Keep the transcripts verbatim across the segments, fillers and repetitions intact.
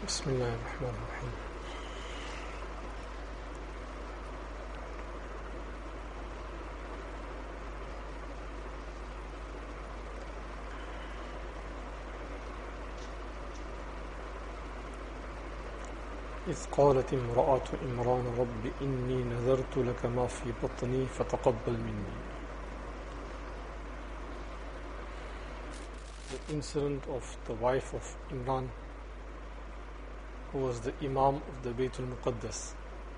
بسم الله الرحمن الرحيم. إذ قالت امرأة عمران رب إني نذرت لك ما في بطني فتقبل مني. The incident of the wife of Imran, who was the Imam of the Baytul Muqaddas,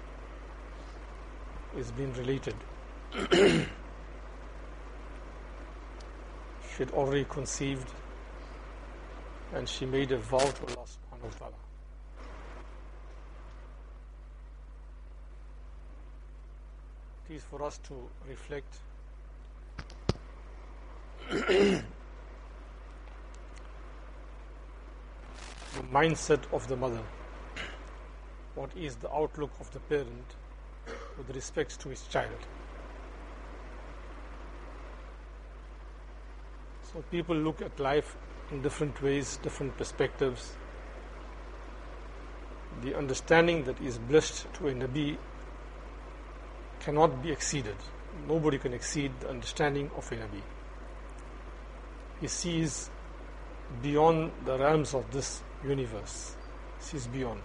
is being related. She had already conceived and she made a vow to Allah subhanahu wa ta'ala. It is for us to reflect the mindset of the mother. What is the outlook of the parent with respect to his child? So people look at life in different ways, different perspectives. The understanding that is blessed to a Nabi cannot be exceeded. Nobody can exceed the understanding of a Nabi. He sees beyond the realms of this universe. He sees beyond.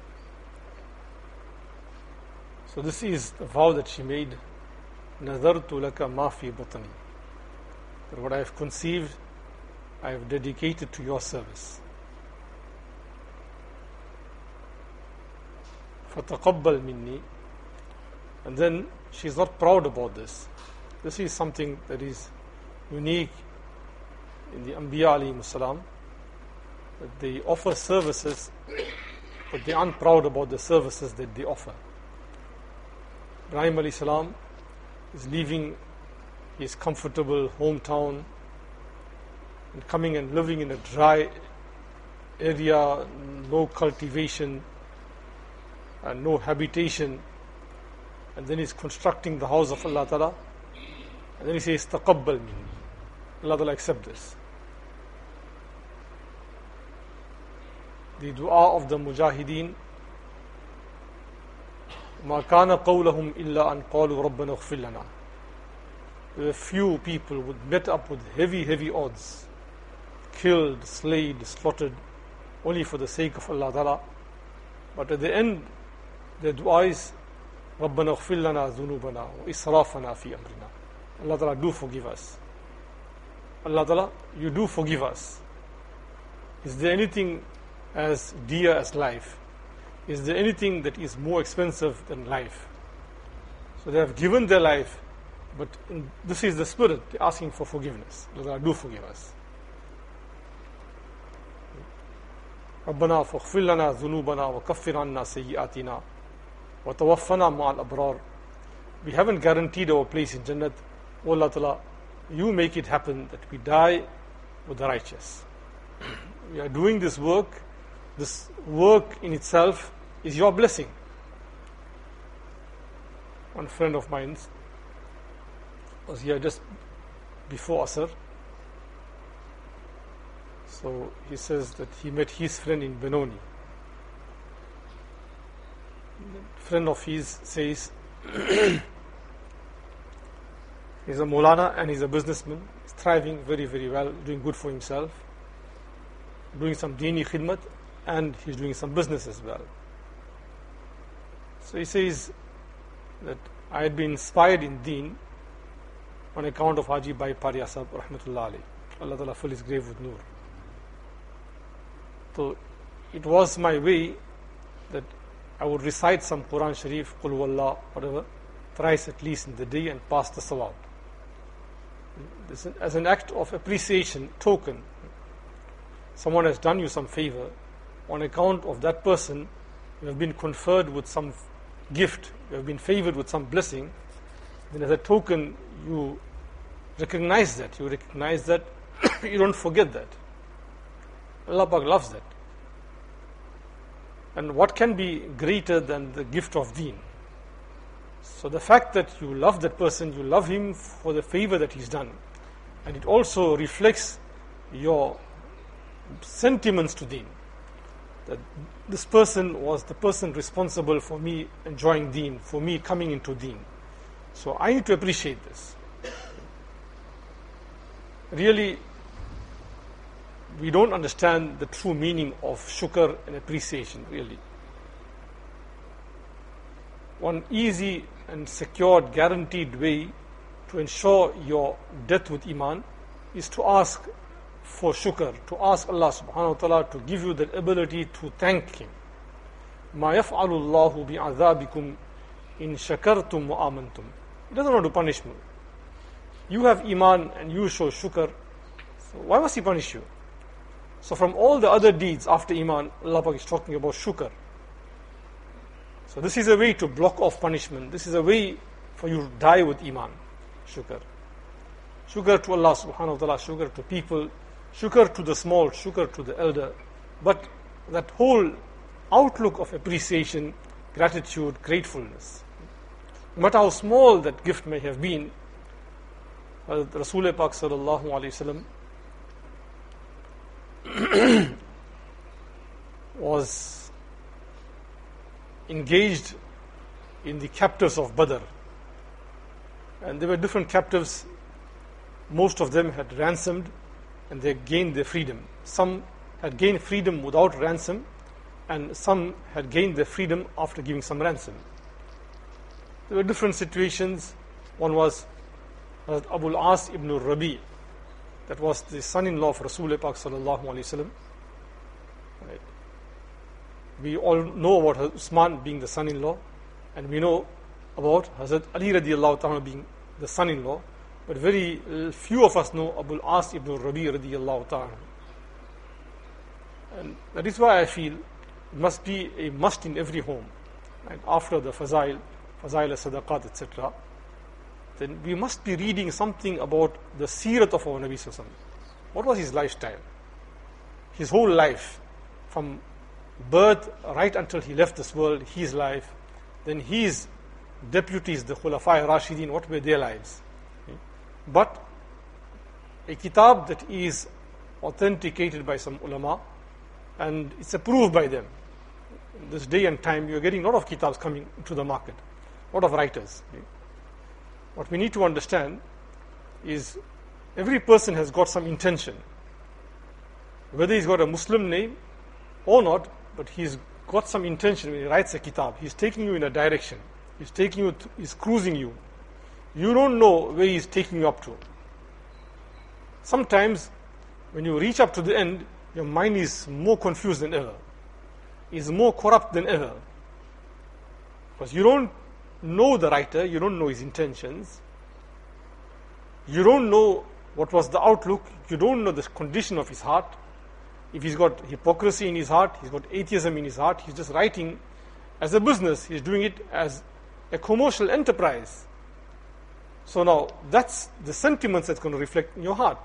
So this is the vow that she made. نَذَرْتُ لَكَ مَا فِي بَطْنِي. That what I have conceived, I have dedicated to your service. فَتَقَبَّلْ مِنِّي. And then she is not proud about this. This is something that is unique in the Anbiya alayhimus salam, that they offer services, but they aren't proud about the services that they offer. Ibrahim alayhi salam is leaving his comfortable hometown and coming and living in a dry area, no cultivation and no habitation. And then he's constructing the house of Allah Ta'ala. And then he says, Taqabbal minni. Allah Ta'ala accept this. The dua of the mujahideen, Ma kana qawlahum illa an qalu rabbana ighfir lana. There were few people who met up with heavy, heavy odds, killed, slayed, slaughtered, only for the sake of Allah Ta'ala. But at the end, their dua is, رَبَّنَا اغْفِرْ لَنَا ذُنُوبَنَا وَإِسْرَافَنَا فِي أَمْرِنَا. Allah Ta'ala, do forgive us. Allah Ta'ala, you do forgive us. Is there anything as dear as life? Is there anything that is more expensive than life? So they have given their life, but in, this is the spirit, they're asking for forgiveness. Allah Ta'ala, do forgive us. رَبَّنَا فَاغْفِرْ لَنَا ذُنُوبَنَا وَكَفِّرْ عَنَّا سَيِّئَاتِنَا وَتَوَفَّنَا مَعَ الْأَبْرَارِ. We haven't guaranteed our place in Jannat. O Allah Ta'ala, you make it happen that we die with the righteous. We are doing this work. This work in itself is your blessing. One friend of mine was here just before Asr. So he says that he met his friend in Benoni. Friend of his says he's a Maulana and he's a businessman. He's thriving very, very well, doing good for himself, doing some Deeni khidmat, and he's doing some business as well. So he says that I had been inspired in Deen on account of Haji Bhai Paria Sahab rahmatullah alayh. Allah Ta'ala fill his grave with nur. So it was my way that I would recite some Quran Sharif, Qul Wallah, whatever, thrice at least in the day and pass the sawab. This is as an act of appreciation, token. Someone has done you some favor. On account of that person, you have been conferred with some gift, you have been favored with some blessing. Then as a token, you recognize that. You recognize that. You don't forget that. Allah Pak loves that. And what can be greater than the gift of Deen? So the fact that you love that person, you love him for the favor that he's done, and it also reflects your sentiments to Deen. that this person was the person responsible for me enjoying deen, for me coming into deen. So I need to appreciate this. Really, we don't understand the true meaning of shukr and appreciation, really. One easy and secured, guaranteed way to ensure your death with iman is to ask for shukr, to ask Allah subhanahu wa ta'ala to give you the ability to thank Him. مَا يَفْعَلُ اللَّهُ بِعَذَابِكُمْ إِن شَكَرْتُمْ وَآمَنْتُمْ. He doesn't want to punish me. You have iman and you show shukr, so why must He punish you? So from all the other deeds after iman, Allah Pak is talking about shukr. So this is a way to block off punishment. This is a way for you to die with iman. Shukr. Shukr to Allah subhanahu wa ta'ala, shukr to people, shukr to the small, shukr to the elder. But that whole outlook of appreciation, gratitude, gratefulness. No matter how small that gift may have been, Rasul Pak sallallahu alayhi wasallam was engaged in the captives of Badr. And there were different captives. Most of them had ransomed and they gained their freedom. Some had gained freedom without ransom, and some had gained their freedom after giving some ransom. There were different situations. One was Abu al-As ibn al-Rabi, that was the son-in-law of Rasul Pak sallallahu alayhi wasallam. Right. We all know about Usman being the son-in-law, and we know about Hazrat Ali radiallahu ta'ala being the son-in-law, but very few of us know Abu al-As ibn al-Rabi radiallahu ta'ala. And that is why I feel it must be a must in every home. Right? After the Fazail, Fazail al-Sadaqat, et cetera, then we must be reading something about the seerat of our Nabi sallallahu alaihi wasallam. What was his lifestyle? His whole life, from birth right until he left this world, his life, then his deputies, the Khulafai Rashidin, what were their lives? Okay. But a kitab that is authenticated by some ulama and it's approved by them. In this day and time, you're getting a lot of kitabs coming to the market, a lot of writers. Okay. What we need to understand is every person has got some intention. Whether he's got a Muslim name or not, but he's got some intention when he writes a kitab. He's taking you in a direction. He's taking you, to, he's cruising you. You don't know where he's taking you up to. Sometimes, when you reach up to the end, your mind is more confused than ever. Is more corrupt than ever. Because you don't know the writer, you don't know his intentions. You don't know what was the outlook. You don't know the condition of his heart. If he's got hypocrisy in his heart, he's got atheism in his heart, he's just writing as a business. He's doing it as a commercial enterprise. So now, that's the sentiments that's going to reflect in your heart.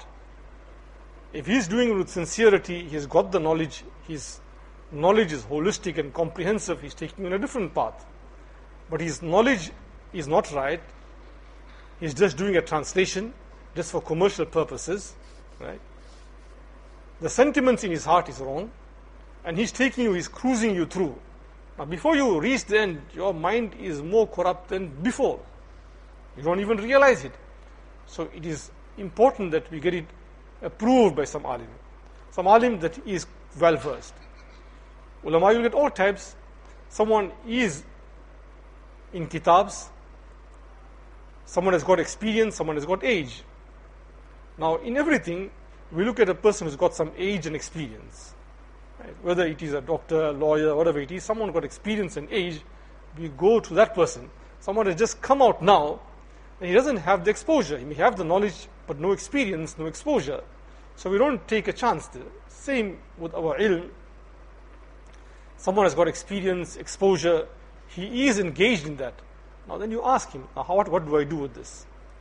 If he's doing it with sincerity, he's got the knowledge, his knowledge is holistic and comprehensive, he's taking you on a different path. But his knowledge is not right. He's just doing a translation, just for commercial purposes, right? The sentiments in his heart is wrong, and he's taking you, he's cruising you through. Now, before you reach the end, your mind is more corrupt than before. You don't even realize it. So it is important that we get it approved by some alim. Some alim that is well versed. Ulama, you get all types. Someone is in kitabs, someone has got experience, someone has got age. Now, in everything, we look at a person who's got some age and experience. Right? Whether it is a doctor, a lawyer, whatever it is, someone got experience and age, we go to that person. Someone has just come out now, and he doesn't have the exposure. He may have the knowledge, but no experience, no exposure. So we don't take a chance. The same with our ilm. Someone has got experience, exposure, he is engaged in that. Now then you ask him, now what, what do I do with this?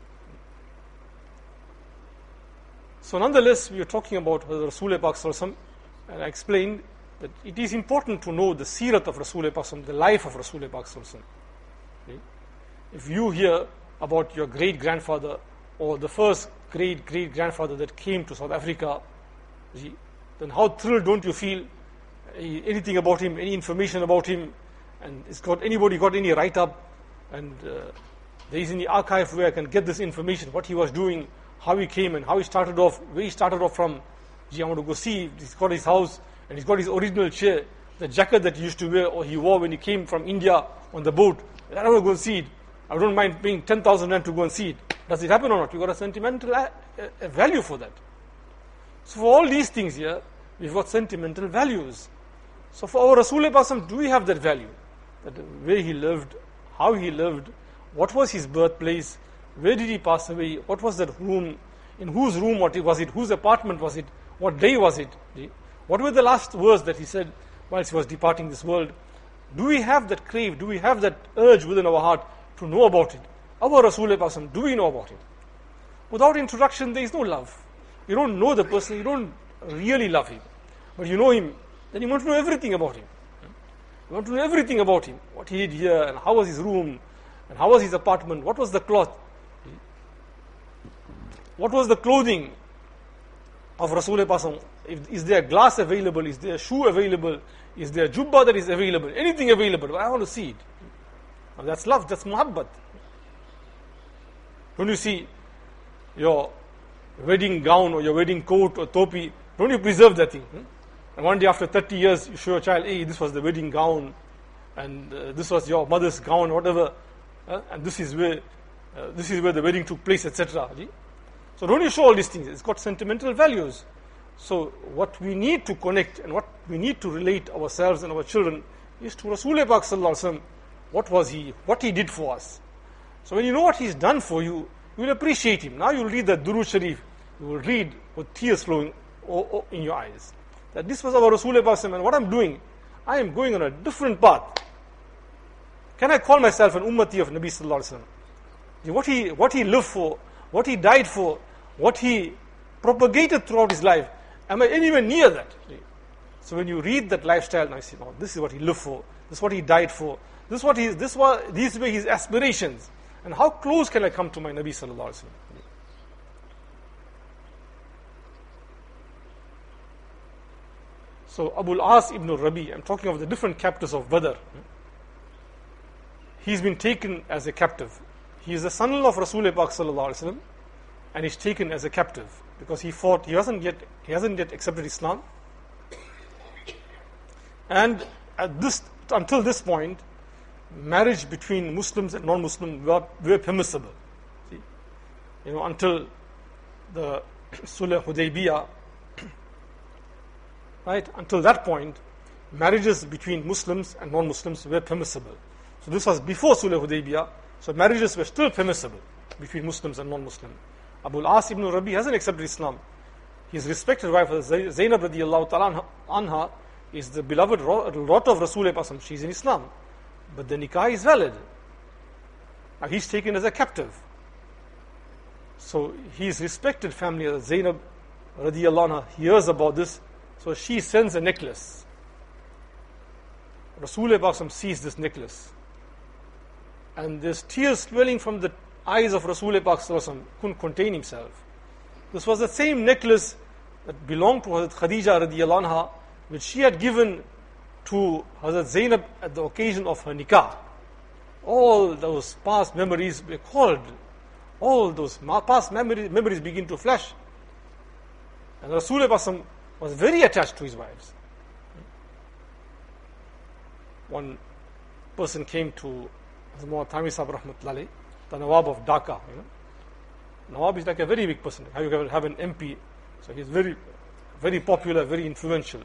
So nonetheless, we are talking about Rasul Pak sallallahu alaihi wasallam, and I explained that it is important to know the seerat of Rasul Pak sallallahu alaihi wasallam, the life of Rasul Pak sallallahu alaihi wasallam. Okay? If you hear about your great-grandfather or the first great-great-grandfather that came to South Africa, then how thrilled don't you feel? anything about him, any information about him, and it's got anybody got any write-up, and uh, there is any archive where I can get this information, what he was doing, how he came and how he started off, where he started off from. Gee, I want to go see, he's got his house, and he's got his original chair, the jacket that he used to wear, or he wore when he came from India on the boat. I don't want to go and see it. I don't mind paying ten thousand rand to go and see it. Does it happen or not? You've got a sentimental a, a value for that. So for all these things here, we've got sentimental values. So for our Rasulullah Pasam, do we have that value? That where he lived, how he lived, what was his birthplace, where did he pass away, what was that room, in whose room what was it, whose apartment was it, what day was it, what were the last words that he said whilst he was departing this world? Do we have that crave, do we have that urge within our heart to know about it? Our Rasulullah Pasam, do we know about it? Without introduction, there is no love. You don't know the person, you don't really love him. But you know him, then you want to know everything about him. You want to know everything about him. What he did here, and how was his room, and how was his apartment, what was the cloth, what was the clothing of Rasulullah Pasam. Is there glass available, is there shoe available, is there jubba that is available, anything available, I want to see it. Now that's love, that's muhabbat. When you see your wedding gown or your wedding coat or topi, don't you preserve that thing? Hmm? And one day after thirty years, you show your child, hey, this was the wedding gown, and uh, this was your mother's gown, whatever, uh, and this is where uh, this is where the wedding took place, et cetera. So don't you show all these things? It's got sentimental values. So what we need to connect and what we need to relate ourselves and our children is to Rasulullah Pak Sallallahu Alaihi Wasallam. What was he? What he did for us. So when you know what he's done for you, you will appreciate him. Now you will read the Durood Sharif. You will read with tears flowing in your eyes. That this was our Rasulullah Pak Sallallahu Alaihi Wasallam, and what I'm doing, I am going on a different path. Can I call myself an ummati of Nabi Sallallahu Alaihi Wasallam? What he, what he lived for, what he died for, what he propagated throughout his life, am I anywhere near that? So when you read that lifestyle, now you see, oh, this is what he lived for, this is what he died for, this is what he, this was, these were his aspirations, and how close can I come to my Nabi Sallallahu Alaihi Wasallam? So Abu al-As ibn Rabi, I'm talking of the different captives of Badr. He's been taken as a captive. He is the son-in-law of Rasulullah Pak Sallallahu Alaihi Wasallam, and he's taken as a captive because he fought. He hasn't yet. He hasn't yet accepted Islam. And at this, until this point, marriage between Muslims and non-Muslims were, were permissible. See? You know, until the Sulh Hudaybiyah, right? Until that point, marriages between Muslims and non-Muslims were permissible. So this was before Sulh Hudaybiyah. So marriages were still permissible between Muslims and non-Muslims. Abu al-As ibn Rabi hasn't accepted Islam. His respected wife, Zainab radiallahu ta'ala anha, is the beloved daughter of Rasulullah Pasam. She's in Islam. But the nikah is valid. Now he's taken as a captive. So his respected family, Zainab radiallahu anha, hears about this. So she sends a necklace. Rasulullah Pasam sees this necklace. And there's tears swelling from the eyes of Rasulullah Pak Sallallahu Alaihi Wasallam, couldn't contain himself. This was the same necklace that belonged to Hazrat Khadija radiallahu anha, which she had given to Hazrat Zainab at the occasion of her nikah. All those past memories were called. All those past memories, memories begin to flash. And Rasulullah Pak Sallallahu Alaihi Wasallam was very attached to his wives. One person came to Hazrat Muhammad Thami Sahib Rahmatullahi, the Nawab of Dhaka. You know, Nawab is like a very big person. How you have an M P, so he's very, very popular, very influential.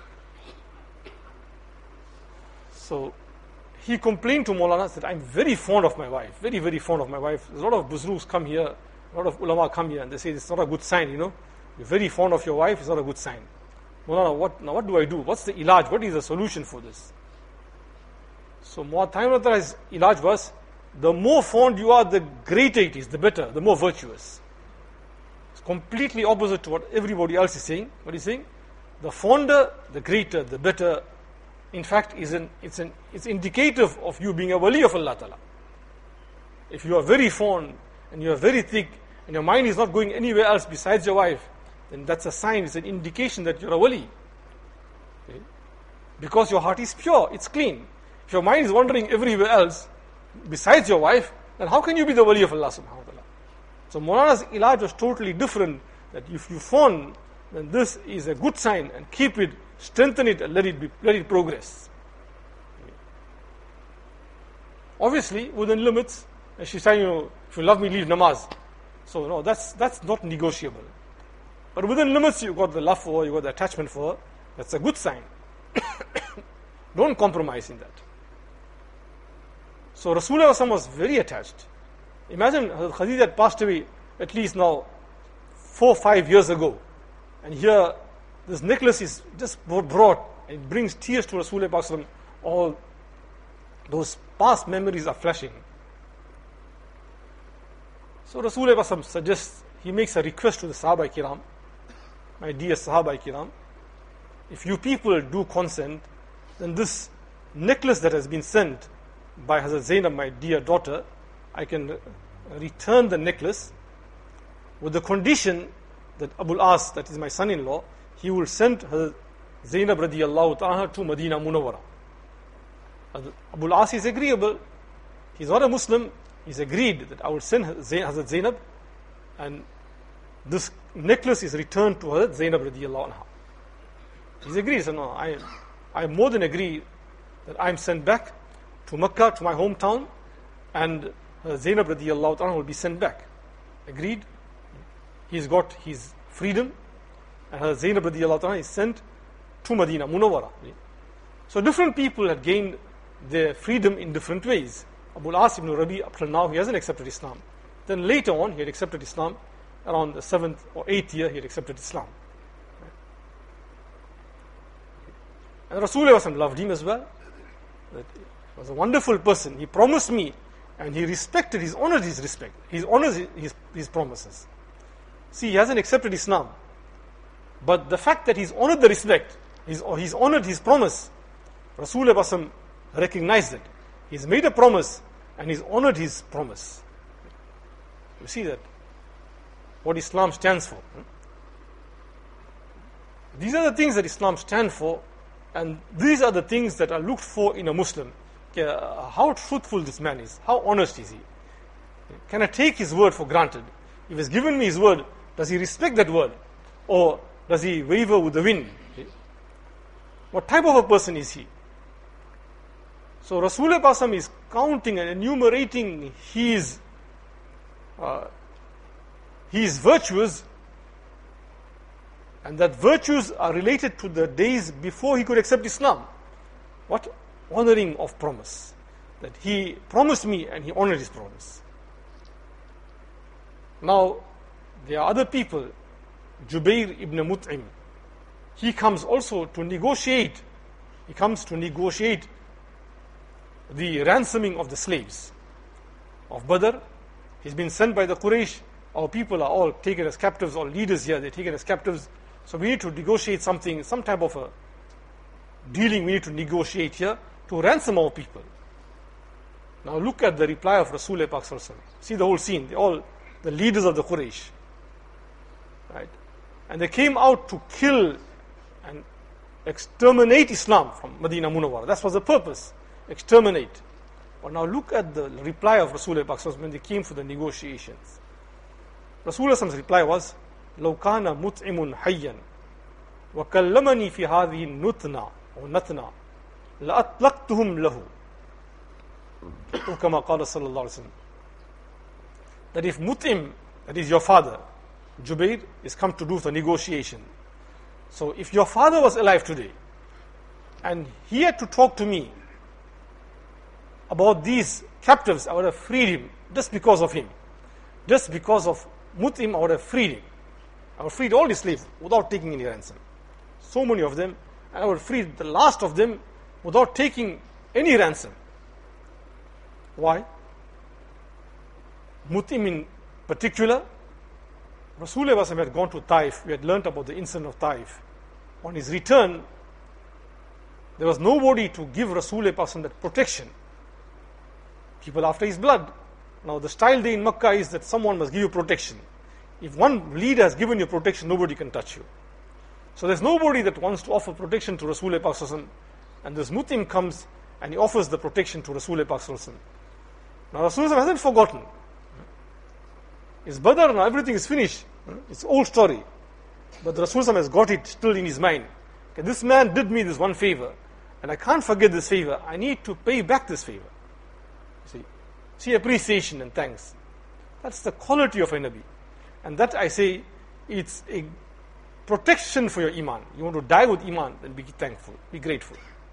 So he complained to Maulana, said, "I'm very fond of my wife, very, very fond of my wife. There's a lot of buzrugs come here, a lot of ulama come here, and they say it's not a good sign. You know, you're very fond of your wife. It's not a good sign. Maulana, what now? What do I do? What's the ilaj? What is the solution for this?" So Muhammad Thami's ilaj was, the more fond you are, the greater it is, the better, the more virtuous. It's completely opposite to what everybody else is saying. What he's saying, the fonder, the greater, the better. In fact, is an it's an it's indicative of you being a wali of Allah Ta'ala. If you are very fond and you are very thick and your mind is not going anywhere else besides your wife, then that's a sign, it's an indication that you're a wali. Okay? Because your heart is pure, it's clean. If your mind is wandering everywhere else, besides your wife, then how can you be the wali of Allah subhanahu wa ta'ala? So Maulana's ilaj was totally different, that if you fawn, then this is a good sign, and keep it, strengthen it, and let it be, let it progress. Obviously, within limits, and she's saying, you know, if you love me, leave namaz. So no, that's that's not negotiable. But within limits, you got the love for her, you got the attachment for her. That's a good sign. Don't compromise in that. So Rasulullah was very attached. Imagine Khadija had passed away at least now four, five years ago. And here, this necklace is just brought, and it brings tears to Rasulullah. All those past memories are flashing. So Rasulullah suggests, he makes a request to the Sahaba Kiram, my dear Sahaba Kiram, if you people do consent, then this necklace that has been sent by Hazrat Zainab, my dear daughter, I can return the necklace with the condition that Abul As, that is my son-in-law, he will send Hazrat Zainab radiyallahu ta'ala to Medina Munawwara. Abul As is agreeable. He's not a Muslim. He's agreed that I will send Hazrat Zainab, and this necklace is returned to Hazrat Zainab radiyallahu anha. He's agreed. So no, I, I more than agree that I'm sent back to Mecca, to my hometown, and Zainab radiyallahu anha will be sent back. Agreed. He's got his freedom, and Zainab radiyallahu anha is sent to Medina Munawwara. So different people had gained their freedom in different ways. Abu al-As ibn Rabi, up till now, he hasn't accepted Islam. Then later on, he had accepted Islam. Around the seventh or eighth year, he had accepted Islam. And Rasulullah loved him as well. He was a wonderful person. He promised me, and he respected, he's honored his respect. He's honored his, his, his promises. See, he hasn't accepted Islam. But the fact that he's honored the respect, he's, he's honored his promise, Rasulullah recognized it. He's made a promise, and he's honored his promise. You see that? What Islam stands for. These are the things that Islam stands for, and these are the things that are looked for in a Muslim. Okay, uh, how truthful this man is, how honest is he? Can I take his word for granted? If he's given me his word, does he respect that word? Or does he waver with the wind? Okay. What type of a person is he? So Rasulullah is counting and enumerating his uh, his virtues, and that virtues are related to the days before he could accept Islam. What honoring of promise, that he promised me and he honored his promise. Now there are other people. Jubair ibn Mut'im, he comes also to negotiate he comes to negotiate the ransoming of the slaves of Badr. He's been sent by the Quraysh. Our people are all taken as captives, all leaders here, they're taken as captives. So we need to negotiate something, some type of a dealing we need to negotiate here to ransom our people. Now look at the reply of Rasulullah. See the whole scene. They're all the leaders of the Quraysh. Right? And they came out to kill and exterminate Islam from Medina Munawwara. That was the purpose. Exterminate. But now look at the reply of Rasulullah when they came for the negotiations. Rasulullah's reply was, لو كان مطعم حيا وكلمني في هذه النتنة أو نتنة لأطلقتهم له. كما قال صلى الله عليه وسلم. That if Mut'im, that is your father, Jubair, is come to do the negotiation. So if your father was alive today, and he had to talk to me about these captives, I would have freed him just because of him. Just because of Mut'im, I would have freed him. I would have freed all the slaves without taking any ransom. So many of them, and I would have freed the last of them without taking any ransom. Why? Mut'im in particular, Rasulullah had gone to Taif. We had learnt about the incident of Taif. On his return, there was nobody to give Rasulullah that protection. People after his blood. Now the style day in Makkah is that someone must give you protection. If one leader has given you protection, nobody can touch you. So there's nobody that wants to offer protection to Rasulullah And this Mutim comes and he offers the protection to Rasulullah Sallallahu Alaihi Wasallam. Now Rasulullah hasn't forgotten. It's Badr now, everything is finished. It's old story. But the Rasulullah has got it still in his mind. Okay, this man did me this one favor, and I can't forget this favor. I need to pay back this favor. See, see appreciation and thanks. That's the quality of a Nabi. And that I say, it's a protection for your Iman. You want to die with Iman, then be thankful, be grateful.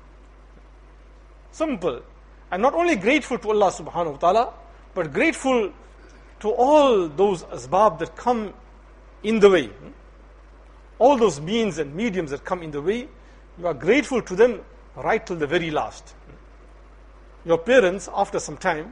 Simple. And not only grateful to Allah subhanahu wa ta'ala, but grateful to all those asbab that come in the way. All those means and mediums that come in the way, you are grateful to them right till the very last. Your parents, after some time,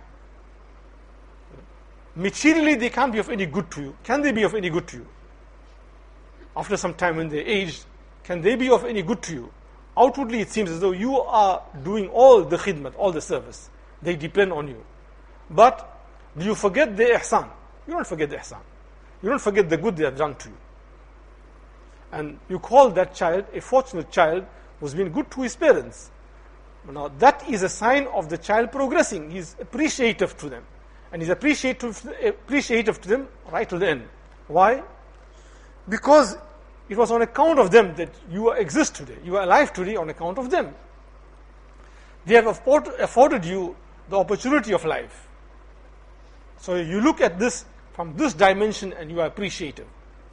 materially they can't be of any good to you. Can they be of any good to you? After some time when they're aged, can they be of any good to you? Outwardly it seems as though you are doing all the khidmat, all the service. They depend on you. But do you forget the ihsan? You don't forget the ihsan. You don't forget the good they have done to you. And you call that child a fortunate child who's been good to his parents. Now that is a sign of the child progressing. He's appreciative to them. And he's appreciative, appreciative to them right till the end. Why? Because it was on account of them that you exist today. You are alive today on account of them. They have afforded you the opportunity of life. So you look at this from this dimension and you are appreciative.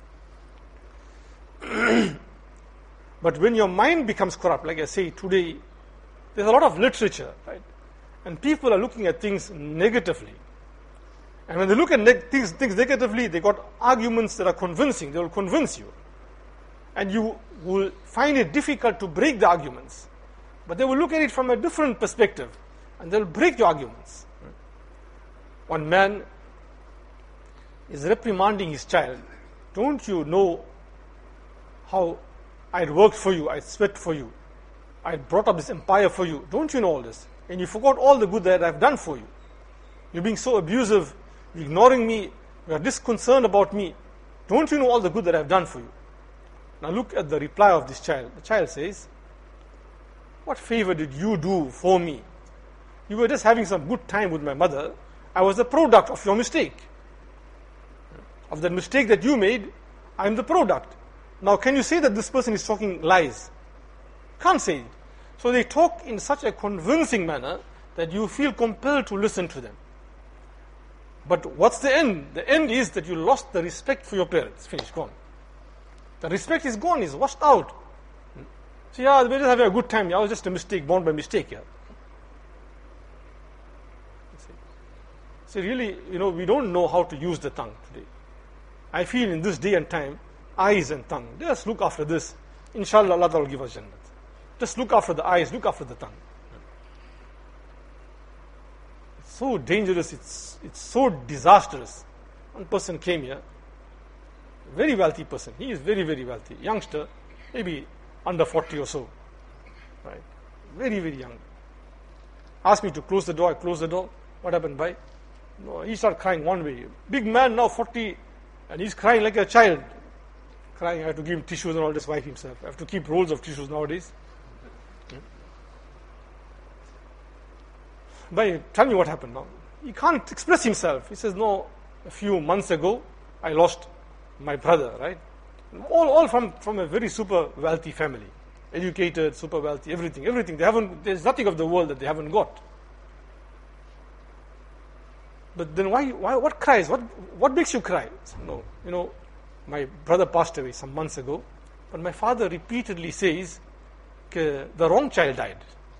But when your mind becomes corrupt, like I say today, there's a lot of literature, right? And people are looking at things negatively. And when they look at neg- things, things negatively, they got arguments that are convincing. They will convince you. And you will find it difficult to break the arguments. But they will look at it from a different perspective. And they'll break your arguments. One man is reprimanding his child. Don't you know how I worked for you, I sweat for you, I brought up this empire for you? Don't you know all this? And you forgot all the good that I've done for you. You're being so abusive, you're ignoring me, you are disconcerted about me. Don't you know all the good that I've done for you? Now look at the reply of this child. The child says, what favor did you do for me? You were just having some good time with my mother. I was the product of your mistake. Of the mistake that you made, I'm the product. Now can you say that this person is talking lies? Can't say it. So they talk in such a convincing manner that you feel compelled to listen to them. But what's the end? The end is that you lost the respect for your parents. Finished, gone. The respect is gone, is washed out. So yeah, we're just having a good time. Yeah, I was just a mistake, born by mistake here. So really, you know, we don't know how to use the tongue today. I feel in this day and time, eyes and tongue, just look after this. Inshallah, Allah will give us Jannat. Just look after the eyes, look after the tongue. It's so dangerous, it's, it's so disastrous. One person came here, very wealthy person. He is very, very wealthy. Youngster, maybe under forty or so. Right? Very, very young. Asked me to close the door, I closed the door. What happened, bhai? No, he started crying one way. Big man now, forty, and he's crying like a child. Crying, I have to give him tissues and all this, wipe himself. I have to keep rolls of tissues nowadays. Bhai, tell me what happened now. He can't express himself. He says, no, a few months ago, I lost my brother, right? All, all from, from a very super wealthy family. Educated, super wealthy, everything, everything. They haven't, there's nothing of the world that they haven't got. But then why, why, what cries? What, what makes you cry? No, you know, my brother passed away some months ago, but my father repeatedly says, the wrong child died.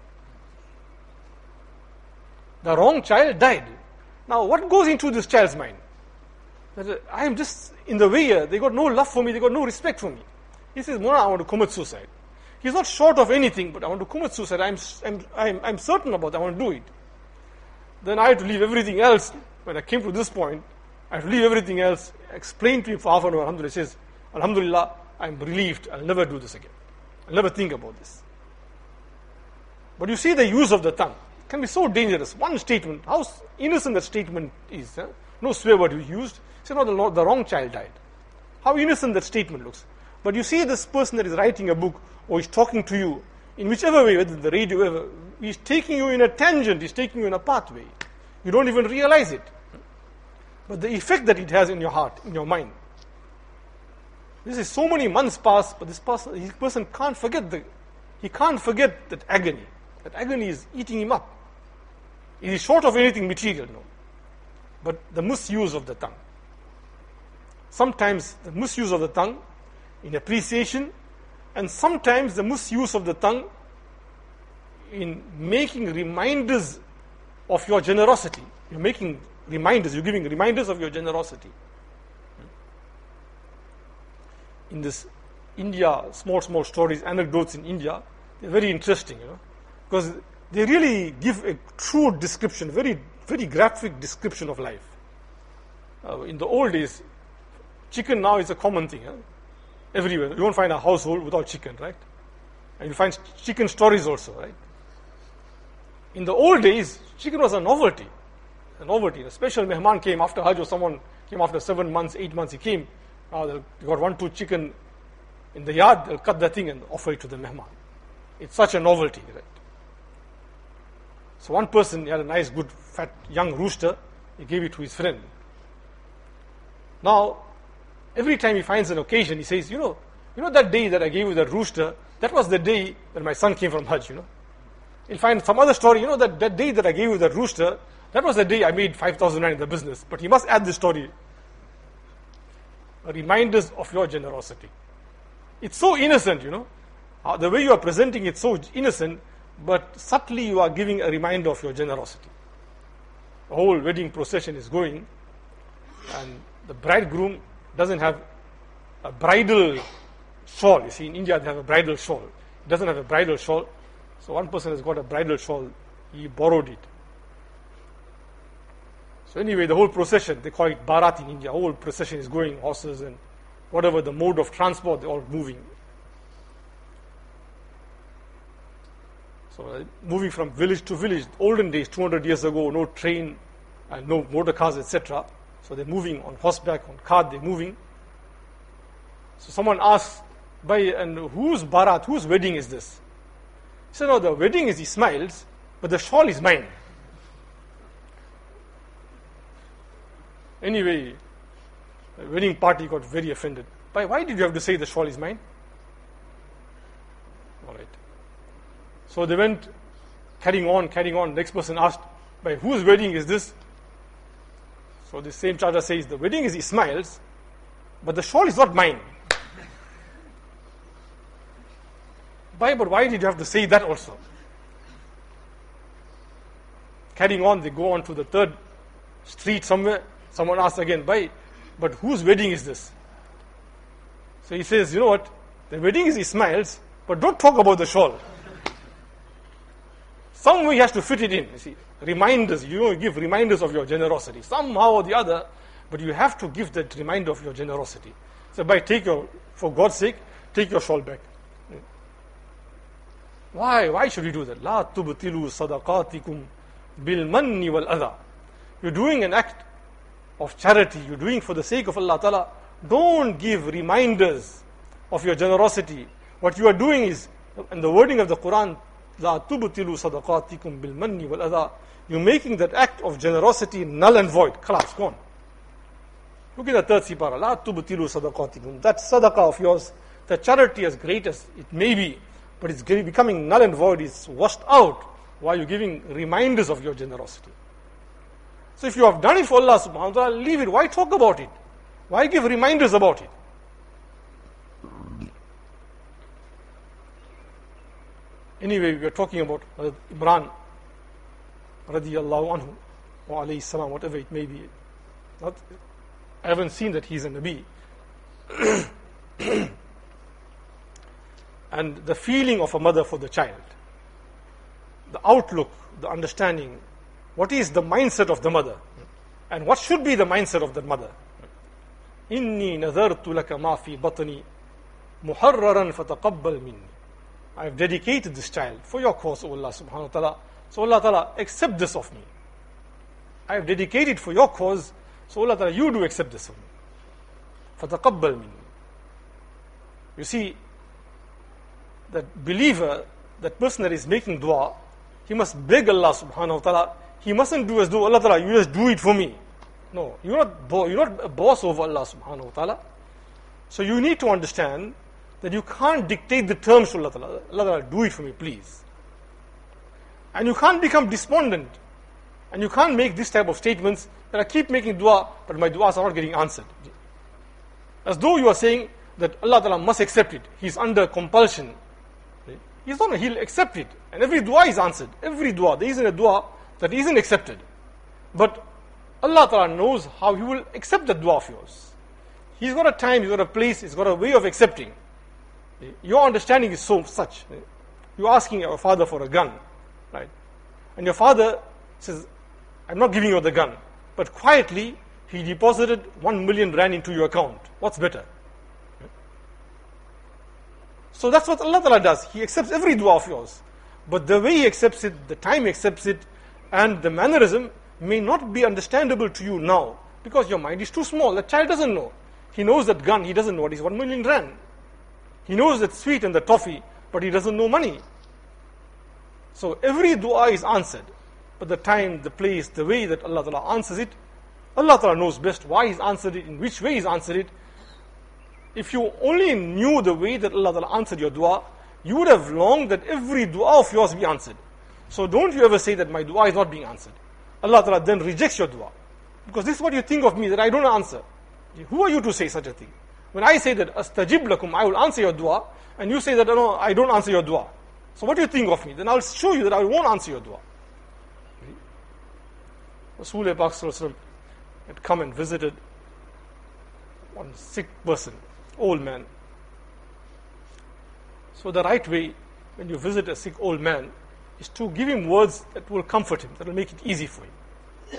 The wrong child died. Now, what goes into this child's mind? That I am just in the way here. They got no love for me. They got no respect for me. He says, Mona, I want to commit suicide. He's not short of anything, but I want to commit suicide. I'm, I'm, I'm, I'm certain about that. I want to do it. Then I had to leave everything else. When I came to this point, I had to leave everything else, explain to him for half an hour. Alhamdulillah, he says, Alhamdulillah, I'm relieved. I'll never do this again. I'll never think about this. But you see the use of the tongue. It can be so dangerous. One statement, how innocent that statement is. Huh? No swear word you used. Say, no, the, the wrong child died. How innocent that statement looks. But you see this person that is writing a book or is talking to you in whichever way, whether the radio, whatever, he's taking you in a tangent, he's taking you in a pathway. You don't even realize it. But the effect that it has in your heart, in your mind. This is so many months pass, but this person, this person can't forget the, he can't forget that agony. That agony is eating him up. He is short of anything material, no. But the misuse of the tongue. Sometimes the misuse of the tongue in appreciation, and sometimes the misuse of the tongue in making reminders of your generosity. You're making reminders, you're giving reminders of your generosity. In this India, small, small stories, anecdotes in India, they're very interesting, you know, because they really give a true description, very, very graphic description of life. Uh, in the old days, chicken now is a common thing, huh? Everywhere. You won't find a household without chicken, right? And you find chicken stories also, right? In the old days, chicken was a novelty. A novelty. A special mehman came after Hajj, or someone came after seven months, eight months, he came. Now they got one, two chicken in the yard, they'll cut the thing and offer it to the mehman. It's such a novelty, right? So one person, he had a nice, good, fat, young rooster, he gave it to his friend. Now, every time he finds an occasion, he says, you know, you know that day that I gave you that rooster, that was the day that my son came from Hajj, you know. He'll find some other story, you know, that, that day that I gave you that rooster, that was the day I made five thousand rand in the business. But he must add this story. Reminders of your generosity. It's so innocent, you know. Uh, the way you are presenting it so innocent, but subtly you are giving a reminder of your generosity. The whole wedding procession is going, and the bridegroom doesn't have a bridal shawl. You see, in India they have a bridal shawl. He doesn't have a bridal shawl. So one person has got a bridal shawl. He borrowed it. So anyway, the whole procession, they call it Bharat in India. The whole procession is going, horses and whatever the mode of transport, they're all moving. So uh, moving from village to village. Olden days, two hundred years ago, no train and no motor cars, et cetera. So they're moving on horseback, on cart, they're moving. So someone asks, by and whose Bharat, whose wedding is this? He said, no, the wedding is Ismail's, but the shawl is mine. Anyway, the wedding party got very offended. By why did you have to say the shawl is mine? All right. So they went carrying on, carrying on. Next person asked, by whose wedding is this? So the same charger says, the wedding is Ismail's, but the shawl is not mine. Why, but why did you have to say that also? Carrying on, they go on to the third street somewhere. Someone asks again, why, but whose wedding is this? So he says, you know what, the wedding is Ismail's, but don't talk about the shawl. Some way he has to fit it in, you see. Reminders, you know, give reminders of your generosity, somehow or the other, but you have to give that reminder of your generosity. So by take your, for God's sake, take your shawl back. Why? Why should you do that? La tubtilu sadaqatikum bil manni wal adha. You're doing an act of charity, you're doing for the sake of Allah Ta'ala. Don't give reminders of your generosity. What you are doing is, in the wording of the Quran, La tubtilu sadaqatikum bil manni wal adha. You're making that act of generosity null and void. Khalas, gone. Look at the third sipara. La tubtilu sadaqatikum. That sadaqah of yours, the charity as great as it may be, but it's becoming null and void, it's washed out while you're giving reminders of your generosity. So if you have done it for Allah subhanahu wa ta'ala, leave it. Why talk about it? Why give reminders about it? Anyway, we are talking about Imran radiyallahu anhu or alayhi salam, whatever it may be. Not, I haven't seen that he's a Nabi. And the feeling of a mother for the child, the outlook, the understanding, what is the mindset of the mother, and what should be the mindset of the mother. Inni nazartu laka ma fi batni muharraran fataqabbal minni. I have dedicated this child for your cause, O Allah subhanahu wa ta'ala. So Allah ta'ala, accept this of me. I have dedicated for your cause, so Allah ta'ala, you do accept this of me. Fataqabbal minni. You see, that believer, that person that is making dua, he must beg Allah subhanahu wa ta'ala. He mustn't do as though, Allah ta'ala, you just do it for me. No, you're not, bo- you're not a boss over Allah subhanahu wa ta'ala. So you need to understand that you can't dictate the terms to Allah ta'ala. Allah ta'ala, do it for me, please. And you can't become despondent. And you can't make this type of statements that I keep making dua, but my duas are not getting answered. As though you are saying that Allah ta'ala must accept it. He's under compulsion. He's not, he'll accept it. And every dua is answered. Every dua. There isn't a dua that isn't accepted. But Allah ta'ala knows how He will accept the dua of yours. He's got a time, He's got a place, He's got a way of accepting. Your understanding is so such. You're asking your father for a gun, right? And your father says, I'm not giving you the gun. But quietly, he deposited one million rand into your account. What's better? So that's what Allah Ta'ala does. He accepts every dua of yours. But the way He accepts it, the time He accepts it, and the mannerism may not be understandable to you now. Because your mind is too small. The child doesn't know. He knows that gun, he doesn't know what is one million rand. He knows that sweet and the toffee, but he doesn't know money. So every dua is answered. But the time, the place, the way that Allah Ta'ala answers it, Allah Ta'ala knows best why He's answered it, in which way He's answered it. If you only knew the way that Allah Ta'ala answered your dua, you would have longed that every dua of yours be answered. So don't you ever say that my dua is not being answered. Allah Ta'ala then rejects your dua. Because this is what you think of me, that I don't answer. Who are you to say such a thing? When I say that, astajib lakum, I will answer your dua, and you say that, no, I don't answer your dua. So what do you think of me? Then I'll show you that I won't answer your dua. Rasulullah Pak Sallallahu Alaihi Wasallam had come and visited one sick person, old man. So the right way, when you visit a sick old man, is to give him words that will comfort him, that will make it easy for him.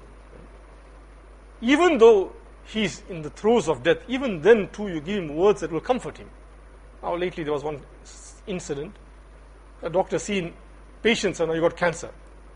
Even though he's in the throes of death, even then too you give him words that will comfort him. Now lately there was one incident. A doctor seen patients and now you got cancer.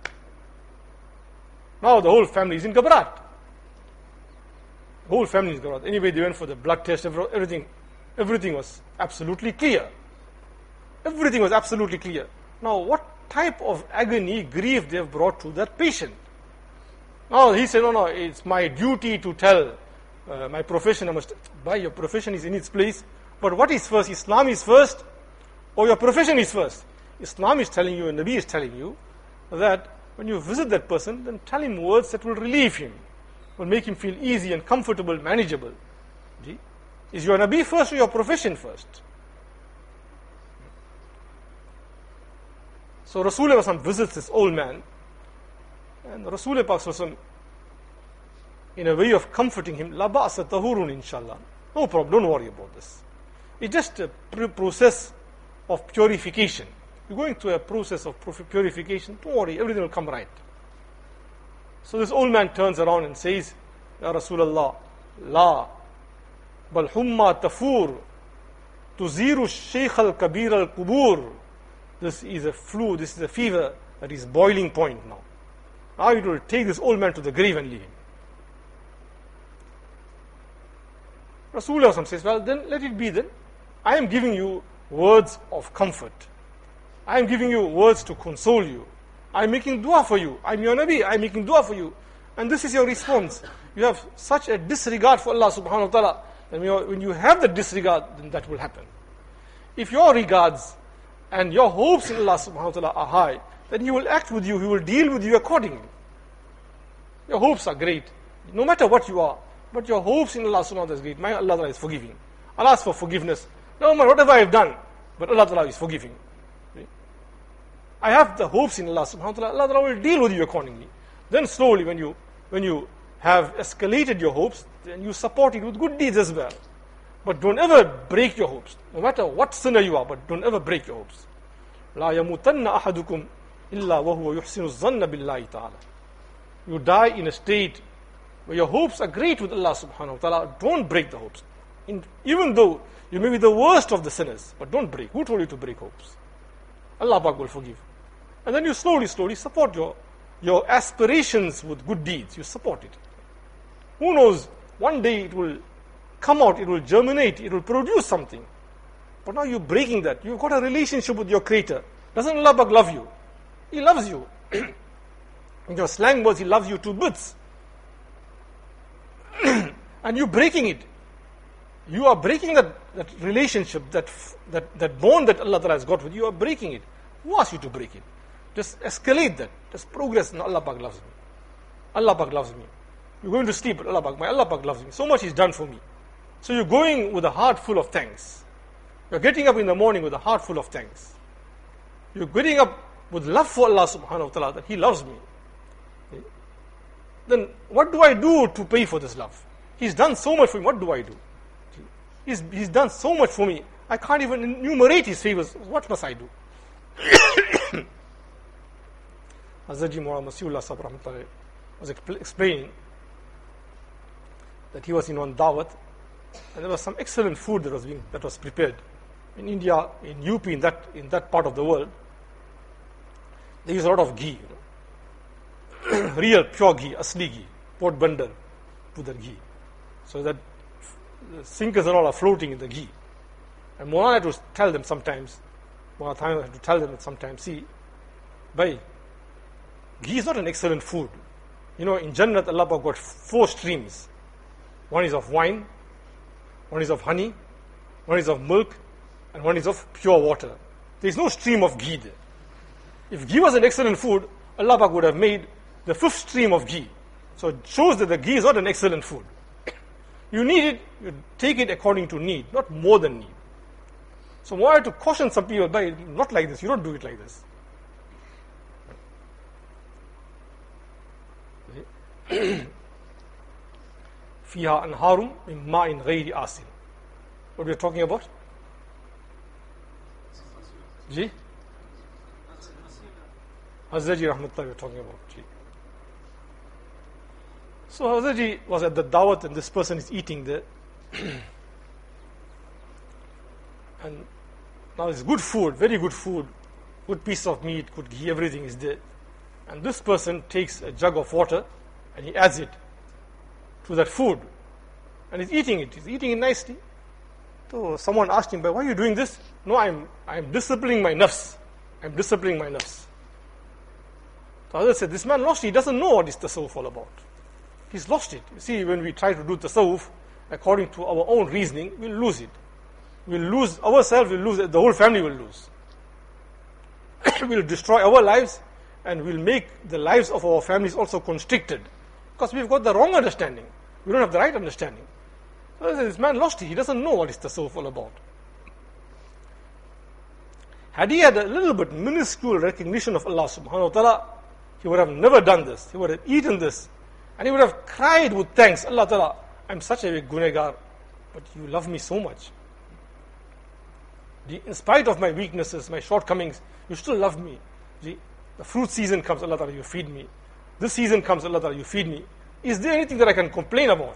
Now the whole family is in Gabrat. The whole family is in Gabrat. Anyway, they went for the blood test, everything, everything was absolutely clear. Everything was absolutely clear. Now what type of agony, grief they have brought to that patient? Now he said, no, no, it's my duty to tell uh, my profession. I must, by your profession is in its place. But what is first? Islam is first or your profession is first? Islam is telling you and Nabi is telling you that when you visit that person, then tell him words that will relieve him, will make him feel easy and comfortable, manageable. Is your Nabi first or your profession first? So Rasulullah visits this old man, and Rasulullah Pak in a way of comforting him, La ba'asa tahurun inshallah. No problem, don't worry about this. It's just a process of purification. You're going through a process of purification, don't worry, everything will come right. So this old man turns around and says, Ya Rasulullah, La, bal humma tafur, tuziru shaykh al-kabir al-kubur. This is a flu, this is a fever that is boiling point now. Now it will take this old man to the grave and leave him. Rasulullah says, well then let it be then. I am giving you words of comfort. I am giving you words to console you. I am making dua for you. I am your Nabi. I am making dua for you. And this is your response. You have such a disregard for Allah subhanahu wa ta'ala. And when you have the disregard, then that will happen. If your regards and your hopes in Allah subhanahu wa ta'ala are high, then He will act with you. He will deal with you accordingly. Your hopes are great. No matter what you are. But your hopes in Allah subhanahu wa ta'ala is great. My Allah ta'ala is forgiving. I'll ask for forgiveness. No matter whatever I have done. But Allah ta'ala is forgiving. I have the hopes in Allah subhanahu wa ta'ala, Allah ta'ala will deal with you accordingly. Then slowly when you when you have escalated your hopes, then you support it with good deeds as well. But don't ever break your hopes. No matter what sinner you are, but don't ever break your hopes. La yamutanna ahadukum illa wa huwa yuhsinu zanna billahi ta'ala. You die in a state where your hopes are great with Allah subhanahu wa ta'ala. Don't break the hopes. In, even though you may be the worst of the sinners, but don't break. Who told you to break hopes? Allah Pak will forgive. And then you slowly, slowly support your, your aspirations with good deeds. You support it. Who knows, one day it will come out, it will germinate, it will produce something. But now you're breaking that. You've got a relationship with your Creator. Doesn't Allah Pak love you? He loves you. In your slang words, He loves you to bits. And you're breaking it. You are breaking that, that relationship, that, that, that bond that Allah Ta'ala has got with you. You are breaking it. Who asked you to break it? Just escalate that. Just progress. No, Allah Pak loves me. Allah Pak loves me. You're going to sleep, but Allah Pak, my Allah Pak loves me. So much He's done for me. So you're going with a heart full of thanks. You're getting up in the morning with a heart full of thanks. You're getting up with love for Allah subhanahu wa ta'ala, that He loves me. Then what do I do to pay for this love? He's done so much for me. What do I do? He's, he's done so much for me. I can't even enumerate His favors. What must I do? Hazrat Ji Maulana Masihullah Sahib Rahmatullah was explaining that he was in one dawat, and there was some excellent food that was being that was prepared in India, in U P, in that in that part of the world. They use a lot of ghee, you know. Real pure ghee, asli ghee, pot bandar to the ghee, so that the sinkers and all are floating in the ghee. And Maulana had to tell them sometimes, Maulana had to tell them sometimes, see, bhai, ghee is not an excellent food. You know, in Jannat, Allah Pak got four streams. One is of wine, one is of honey, one is of milk, and one is of pure water. There is no stream of ghee there. If ghee was an excellent food, Allah Pak would have made the fifth stream of ghee. So it shows that the ghee is not an excellent food. You need it, you take it according to need, not more than need. So I wanted to caution some people, by not like this, you don't do it like this. Fiha anharum min ma'in ghayri asin. What we are talking about? Ji? Hazrat Ji Rahmatullah we are talking about. Ji. So Hazrat Ji was at the dawat and this person is eating there. And now it's good food, very good food, good piece of meat, good ghee, everything is there. And this person takes a jug of water and he adds it to that food. And he's eating it. He's eating it nicely. So someone asked him, why are you doing this? No, I'm I'm disciplining my nafs. I'm disciplining my nafs. So Hazrat said, this man lost it. He doesn't know what is tasawwuf all about. He's lost it. You see, when we try to do tasawwuf according to our own reasoning, we'll lose it. We'll lose ourselves, we'll lose it. The whole family will lose. We'll destroy our lives and we'll make the lives of our families also constricted. Because we've got the wrong understanding. We don't have the right understanding. So this man lost it. He doesn't know what is tasawwuf all about. Had he had a little bit minuscule recognition of Allah subhanahu wa ta'ala, he would have never done this. He would have eaten this. And he would have cried with thanks. Allah ta'ala, I'm such a big gunegar, but you love me so much. In spite of my weaknesses, my shortcomings, you still love me. The fruit season comes, Allah ta'ala, you feed me. This season comes, Allah ta'ala, you feed me. Is there anything that I can complain about?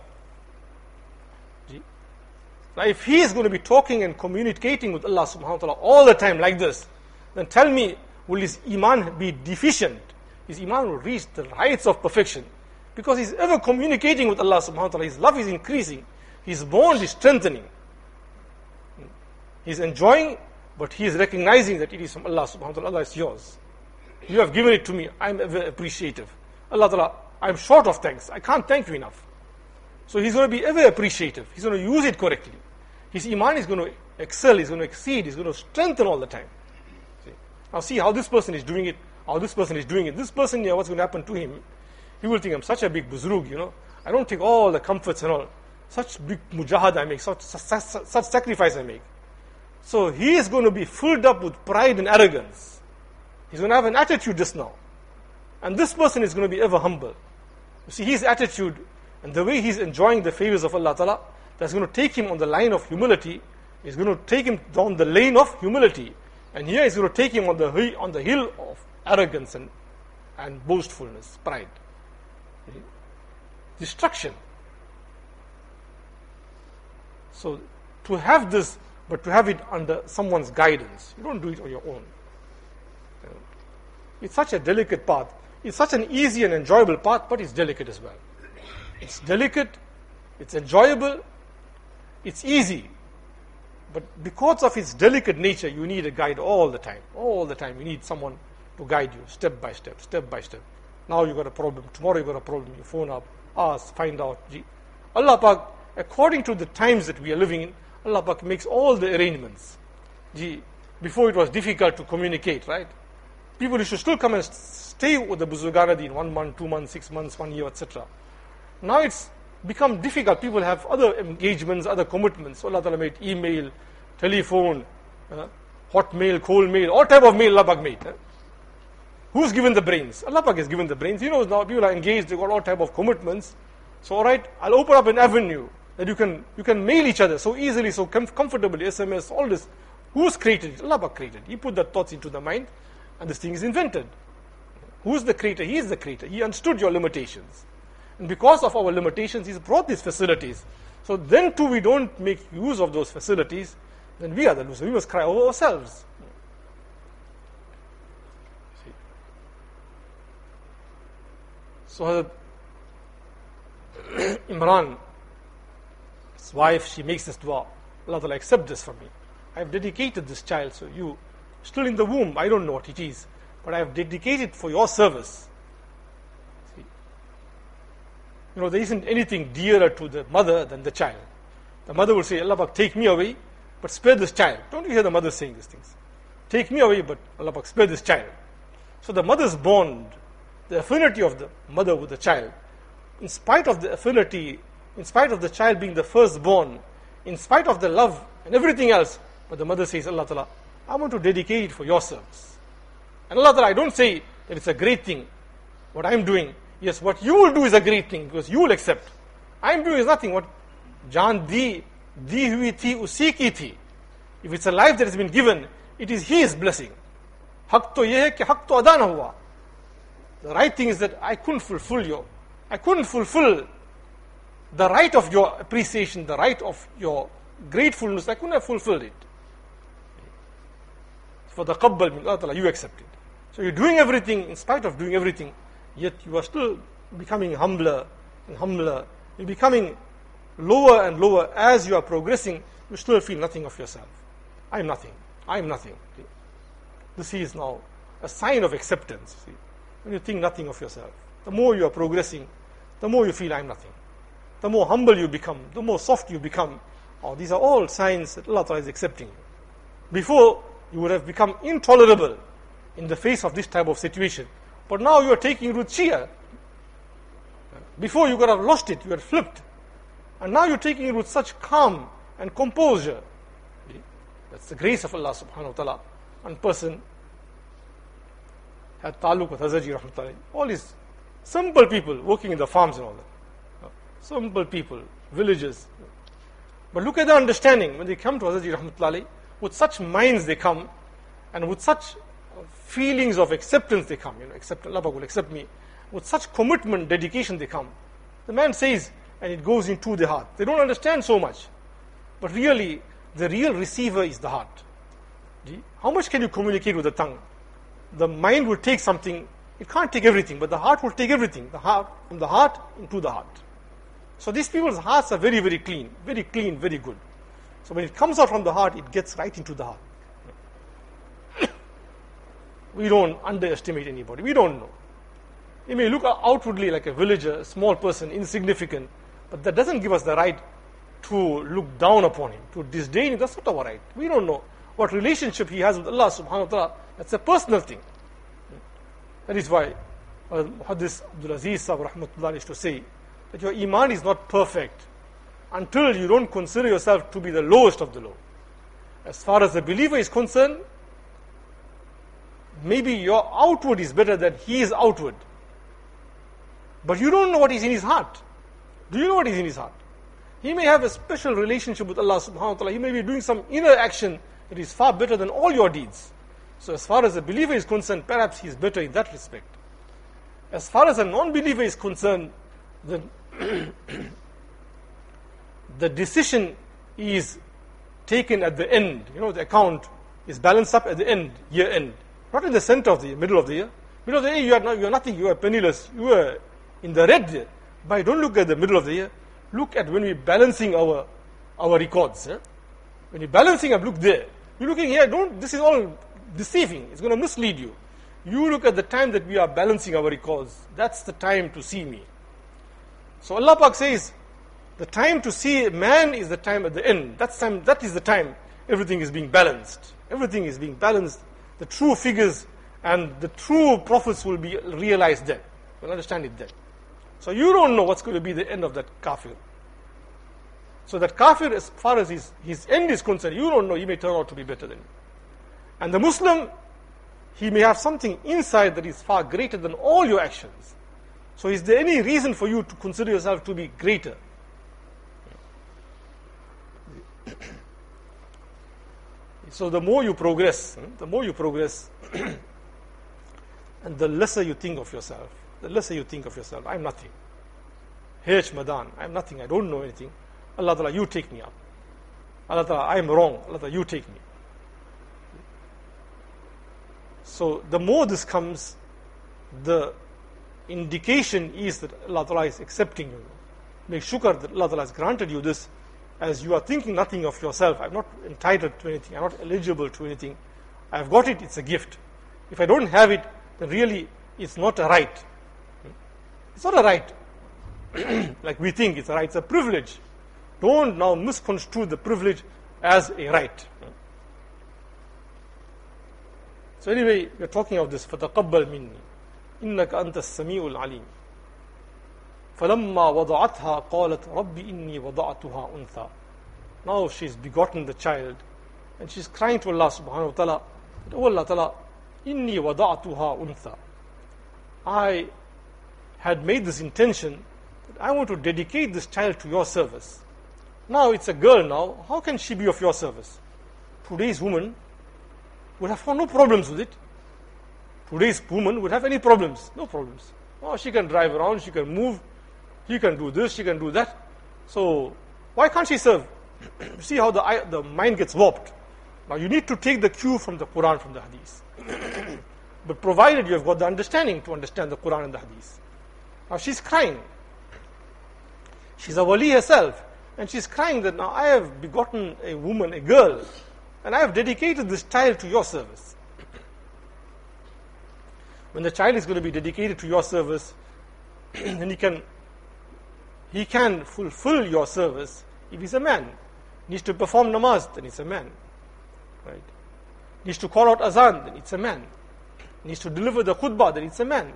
Now if he is going to be talking and communicating with Allah subhanahu wa ta'ala all the time like this, then tell me, will his iman be deficient? His iman will reach the heights of perfection. Because he's ever communicating with Allah subhanahu wa ta'ala. His love is increasing. His bond is strengthening. He's enjoying, but he is recognizing that it is from Allah subhanahu wa ta'ala. Allah, is yours. You have given it to me. I'm ever appreciative. Allah ta'ala, I'm short of thanks. I can't thank you enough. So he's going to be ever appreciative. He's going to use it correctly. His iman is going to excel, he's going to exceed, he's going to strengthen all the time. See? Now see how this person is doing it, how this person is doing it. This person here, what's going to happen to him? He will think, I'm such a big buzrug, you know. I don't take all the comforts and all. Such big mujahad I make, such, such, such sacrifice I make. So he is going to be filled up with pride and arrogance. He's going to have an attitude just now. And this person is going to be ever humble. You see, his attitude and the way he's enjoying the favors of Allah Ta'ala, that's going to take him on the line of humility, is going to take him down the lane of humility. And here is going to take him on the, on the hill of arrogance and, and boastfulness, pride. Destruction. So, to have this, but to have it under someone's guidance, you don't do it on your own. It's such a delicate path. It's such an easy and enjoyable path, but it's delicate as well. It's delicate, it's enjoyable, it's easy. But because of its delicate nature, you need a guide all the time. All the time, you need someone to guide you, step by step, step by step. Now you got a problem, tomorrow you got a problem, you phone up, ask, find out. Gee. Allah Pak, according to the times that we are living in, Allah Pak makes all the arrangements. Gee, before it was difficult to communicate, right? People used to still come and stay with the Buzurgana Deen one month, two months, six months, one year, et cetera. Now it's become difficult. People have other engagements, other commitments. So Allah Ta'ala made email, telephone, uh, hot mail, cold mail, all type of mail Allah Pak made. Uh. Who's given the brains? Allah Pak has given the brains. He knows now people are engaged, they've got all type of commitments. So alright, I'll open up an avenue that you can you can mail each other so easily, so com- comfortably, S M S, all this. Who's created it? Allah Pak created. He put the thoughts into the mind and this thing is invented. Who's the creator? He is the creator. He understood your limitations. And because of our limitations, He's brought these facilities. So then too we don't make use of those facilities, then we are the losers. We must cry over ourselves. See? So Imran, his wife, she makes this dua. Allah Ta'ala, accept this from me. I have dedicated this child, so you, still in the womb, I don't know what it is, but I have dedicated for your service. See? You know, there isn't anything dearer to the mother than the child. The mother will say, Allah Pak, take me away, but spare this child. Don't you hear the mother saying these things? Take me away, but Allah Pak, spare this child. So the mother's bond, the affinity of the mother with the child, in spite of the affinity, in spite of the child being the firstborn, in spite of the love and everything else, but the mother says, Allah Ta'ala, I want to dedicate it for your service. And Allah Ta'ala, I don't say that it's a great thing, what I'm doing. Yes, what you will do is a great thing, because you will accept. I'm doing is nothing. What Jaan di, di hui thi, usi ki thi. If it's a life that has been given, it is His blessing. Haq to ye hai ki haq to ada na hua. The right thing is that I couldn't fulfill your, I couldn't fulfill the right of your appreciation, the right of your gratefulness. I couldn't have fulfilled it. For the qabbal min Allah Ta'ala, you accept it. So you're doing everything, in spite of doing everything, yet you are still becoming humbler and humbler. You're becoming lower and lower. As you are progressing, you still feel nothing of yourself. I am nothing. I am nothing. This is now a sign of acceptance. See? When you think nothing of yourself, the more you are progressing, the more you feel I am nothing. The more humble you become, the more soft you become. Oh, these are all signs that Allah Ta'ala is accepting you. Before, you would have become intolerable in the face of this type of situation. But now you are taking root Shia. Before you could have lost it, you had flipped. And now you're taking it with such calm and composure. That's the grace of Allah subhanahu wa ta'ala. One person had taluk with Hazaji rahmatullahi. All these simple people working in the farms and all that. Simple people, villages. But look at the understanding. When they come to Hazaji rahmatullahi, with such minds they come, and with such feelings of acceptance they come. You know, accept Allah will accept me. With such commitment, dedication they come. The man says, and it goes into the heart. They don't understand so much. But really, the real receiver is the heart. How much can you communicate with the tongue? The mind will take something, it can't take everything, but the heart will take everything. The heart, from the heart into the heart. So these people's hearts are very, very clean. Very clean, very good. So when it comes out from the heart, it gets right into the heart. We don't underestimate anybody. We don't know. He may look outwardly like a villager, a small person, insignificant, but that doesn't give us the right to look down upon him, to disdain him. That's not our right. We don't know what relationship he has with Allah subhanahu wa ta'ala. That's a personal thing. That is why uh, Muhaddis Abdul Aziz Sahib rahmatullah used to say that your iman is not perfect until you don't consider yourself to be the lowest of the low. As far as the believer is concerned, maybe your outward is better than he is outward. But you don't know what is in his heart. Do you know what is in his heart? He may have a special relationship with Allah subhanahu wa ta'ala. He may be doing some inner action that is far better than all your deeds. So as far as the believer is concerned, perhaps he is better in that respect. As far as a non-believer is concerned, the, the decision is taken at the end. You know, the account is balanced up at the end, year end. Not in the center of the year, middle of the year. Middle of the year, you are, not, you are nothing, you are penniless, you are in the red. But don't look at the middle of the year. Look at when we're balancing our, our records. Eh? When you're balancing up, look there. You're looking here, don't, this is all deceiving. It's going to mislead you. You look at the time that we are balancing our records. That's the time to see me. So Allah Pak says, the time to see man is the time at the end. That's time, that is the time everything is being balanced. Everything is being balanced. The true figures and the true prophets will be realized then. You'll understand it then. So you don't know what's going to be the end of that kafir. So that kafir, as far as his, his end is concerned, you don't know, he may turn out to be better than you. And the Muslim, he may have something inside that is far greater than all your actions. So is there any reason for you to consider yourself to be greater? So the more you progress, the more you progress, and the lesser you think of yourself, the lesser you think of yourself, I'm nothing. H. Madan, I'm nothing, I don't know anything. Allah Ta'ala, you take me up. Allah Ta'ala, I'm wrong. Allah Ta'ala, you take me. So the more this comes, the indication is that Allah Ta'ala is accepting you. Make shukr that Allah Ta'ala has granted you this, as you are thinking nothing of yourself. I'm not entitled to anything. I'm not eligible to anything. I've got it, it's a gift. If I don't have it, then really it's not a right. It's not a right. Like we think it's a right, it's a privilege. Don't now misconstrue the privilege as a right. So anyway, we're talking of this. فَتَقَبَّلْ مِنِّي إِنَّكَ أَنْتَ السَّمِيعُ الْعَلِيمُ فَلَمَّا وَضَعَتْهَا قَالَتْ رَبِّ إِنِّي وَضَعْتُهَا أُنْثَى. Now she's begotten the child, and she's crying to Allah subhanahu wa ta'ala, Oh Allah ta'ala, إِنِّي وَضَعْتُهَا أُنْثَى. I had made this intention that I want to dedicate this child to your service. Now it's a girl now, how can she be of your service? Today's woman would have no problems with it. Today's woman would have any problems? No problems. Oh, she can drive around, she can move, she can do this, she can do that. So, why can't she serve? See how the, the mind gets warped. Now you need to take the cue from the Quran, from the Hadith. But provided you have got the understanding to understand the Quran and the Hadith. Now she's crying. She's a wali herself. And she's crying that now I have begotten a woman, a girl, and I have dedicated this child to your service. When the child is going to be dedicated to your service, then he can he can fulfill your service if he's a man. He needs to perform namaz, then it's a man. Right? He needs to call out azan, then it's a man. He needs to deliver the khutbah, then it's a man.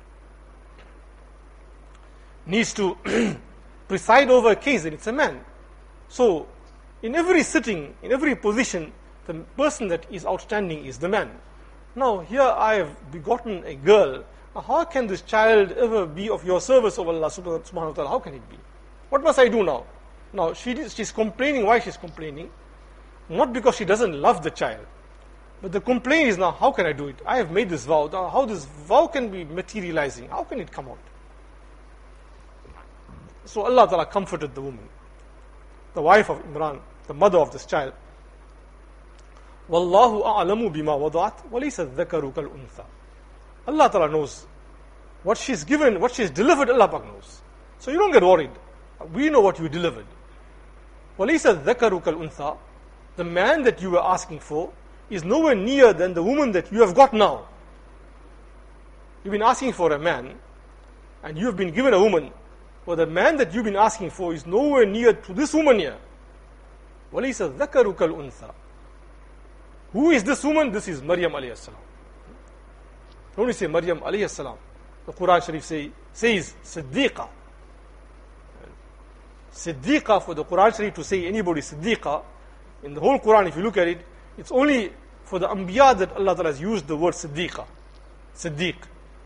He needs to preside over a case, then it's a man. So, in every sitting, in every position, the person that is outstanding is the man. Now, here I have begotten a girl. Now, how can this child ever be of your service over Allah subhanahu wa ta'ala? How can it be? What must I do now? Now, she, she's complaining. Why she's complaining? Not because she doesn't love the child. But the complaint is now, how can I do it? I have made this vow. Now, how this vow can be materializing? How can it come out? So Allah Ta'ala comforted the woman, the wife of Imran, the mother of this child. Wallahu a'lamu bima wada'at wa laysa adh-dhakaru kal-untha. Allah Ta'ala knows what she's given, what she's delivered. Allah Pak knows. So you don't get worried. We know what you delivered. Wa laysa adh-dhakaru kal-untha. The man that you were asking for is nowhere near than the woman that you have got now. You've been asking for a man, and you have been given a woman. Well, the man that you've been asking for is nowhere near to this woman here. وَلَيْسَ الذَّكَرُ كَالْأُنْثَى. Who is this woman? This is Maryam alayhi salam. Don't we say Maryam alayhi salam? The Quran Sharif say, says Siddiqa. Siddiqa, for the Quran Sharif to say anybody Siddiqa, in the whole Quran, if you look at it, it's only for the Anbiya that Allah Ta'ala has used the word Siddiqa. Siddiq.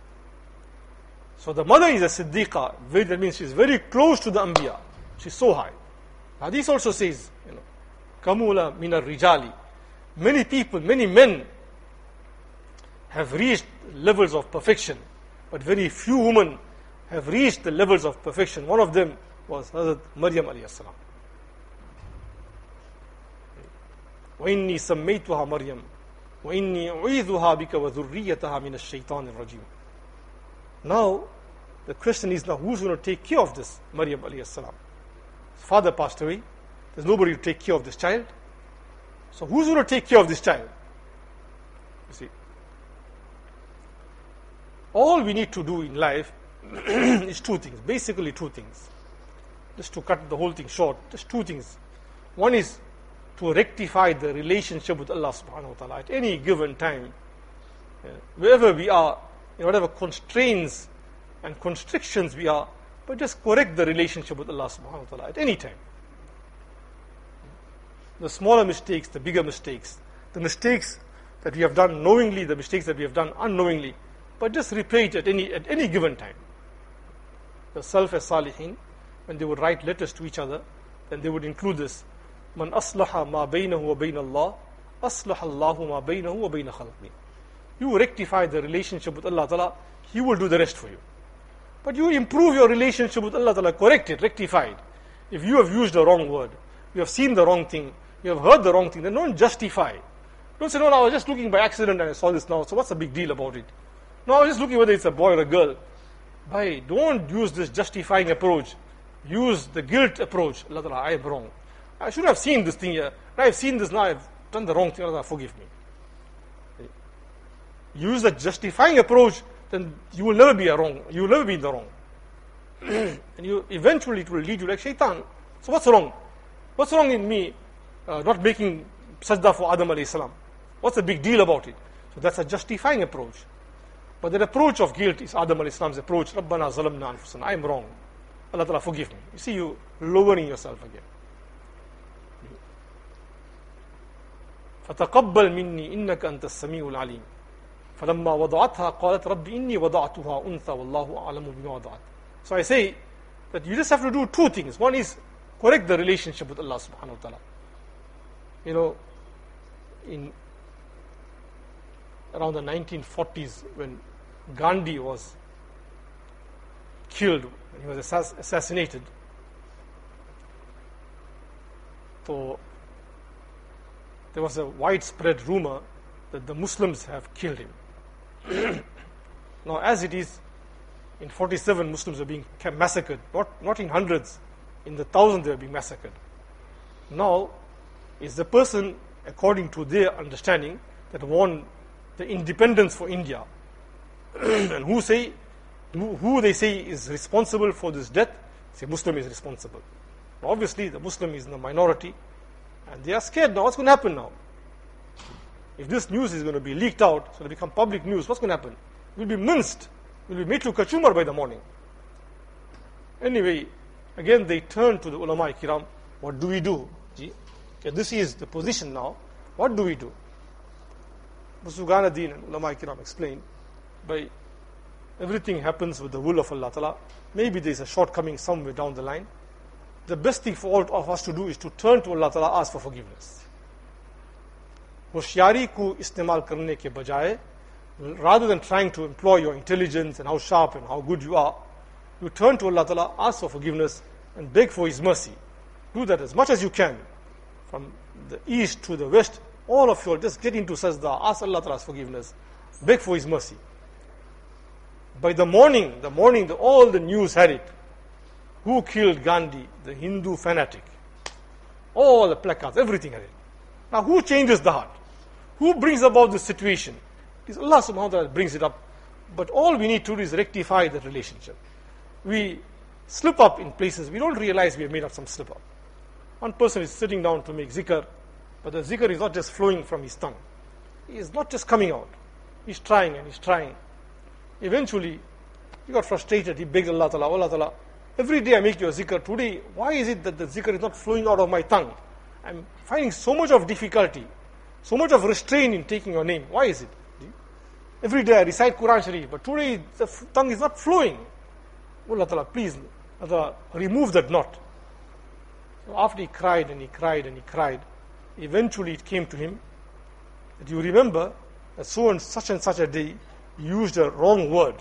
So the mother is a Siddiqa. That means she's very close to the Anbiya. She's so high. Hadith also says, you know, Kamula mina rijali. Many people, many men have reached levels of perfection, but very few women have reached the levels of perfection. One of them was Hazrat Maryam alayhi salam. وَإِنِّي سَمَّيْتُهَا مَرْيَمْ وَإِنِّي أُعِيذُهَا بِكَ وَذُرِّيَّتَهَا مِنَ الشَّيْطَانِ الرَّجِيمِ. Now, the question is now, who's going to take care of this Maryam alayhi salam? His father passed away. There's nobody to take care of this child. So who's going to take care of this child? You see. All we need to do in life is two things, basically two things. Just to cut the whole thing short, just two things. One is to rectify the relationship with Allah subhanahu wa ta'ala at any given time. Yeah. Wherever we are, in whatever constraints and constrictions we are, but just correct the relationship with Allah subhanahu wa ta'ala at any time. The smaller mistakes, the bigger mistakes, the mistakes that we have done knowingly, the mistakes that we have done unknowingly, but just repeat at any at any given time. The Salaf as-Salihin, when they would write letters to each other, then they would include this: Man aslaha ma baynahu wa bayna Allah, aslaha Allahu ma baynahu wa bayna khalqi. You rectify the relationship with Allah Ta'ala, He will do the rest for you. But you improve your relationship with Allah Ta'ala, correct it, rectify it. If you have used the wrong word, you have seen the wrong thing, you have heard the wrong thing, then don't justify. Don't say, no, no, I was just looking by accident and I saw this now, so what's the big deal about it? No, I was just looking whether it's a boy or a girl. Bhai, don't use this justifying approach. Use the guilt approach. Allah Ta'ala, I am wrong. I should have seen this thing here. I have seen this now, I have done the wrong thing. Allah Ta'ala, forgive me. Use the justifying approach, then you will never be a wrong. You will never be in the wrong. And you eventually it will lead you like shaitan. So what's wrong? What's wrong in me uh, not making sajda for Adam alayhi salam? What's the big deal about it? So that's a justifying approach. But that approach of guilt is Adam alayhi salam's approach. Rabbana zalamna anfusana. I am wrong. Allah Ta'ala, forgive me. You see, you lowering yourself again. فَتَقَبَّلْ مِنِّي إِنَّكَ أَنْتَ السَّمِيعُ الْعَلِيمُ فَلَمَّا وَضَعَتْهَا قَالَتْ رَبِّ إِنِّي وَضَعْتُهَا أُنْثَى وَاللَّهُ أَعْلَمُ بِمَا وَضَعَتْ. So I say that you just have to do two things. One is correct the relationship with Allah subhanahu wa ta'ala. You know, in around the nineteen forties, when Gandhi was killed, when he was assass- assassinated, so there was a widespread rumor that the Muslims have killed him. Now, as it is, in forty-seven Muslims are being massacred, not, not in hundreds, in the thousands they are being massacred. Now, is the person, according to their understanding, that won the independence for India, and who say, who, who they say is responsible for this death, say Muslim is responsible. Now, obviously, the Muslim is in the minority, and they are scared now. What's going to happen now? If this news is going to be leaked out, it's going to become public news, what's going to happen? We'll be minced. We'll be made to kachumar by the morning. Anyway, again they turn to the ulama kiram. What do we do? Okay, this is the position now. What do we do? Busuganaddin and ulama kiram explain, by everything happens with the will of Allah Ta'ala. Maybe there's a shortcoming somewhere down the line. The best thing for all of us to do is to turn to Allah Ta'ala, ask for forgiveness. होशियारी को इस्तेमाल करने के बजाय, rather than trying to employ your intelligence and how sharp and how good you are, you turn to Allah Ta'ala, ask for forgiveness and beg for His mercy. Do that as much as you can. From the east to the west, all of you just get into sajda, ask Allah Ta'ala's forgiveness, beg for His mercy. By the morning, the morning, the, all the news had it. Who killed Gandhi? The Hindu fanatic. All the placards, everything had it. Now who changes the heart? Who brings about this situation? It is Allah subhanahu wa ta'ala brings it up. But all we need to do is rectify the relationship. We slip up in places, we don't realize we have made up some slip up. One person is sitting down to make zikr, but the zikr is not just flowing from his tongue. He is not just coming out. He's trying and he's trying. Eventually, he got frustrated. He begged Allah Ta'ala, Allah Ta'ala, every day I make your zikr. Today, why is it that the zikr is not flowing out of my tongue? I'm finding so much of difficulty, so much of restraint in taking your name. Why is it? Every day I recite Quran Sharif, but today the tongue is not flowing. Oh, Allah Ta'ala, please, Allah Ta'ala, remove that knot. So after he cried and he cried and he cried, eventually it came to him that you remember that so and such and such a day you used a wrong word.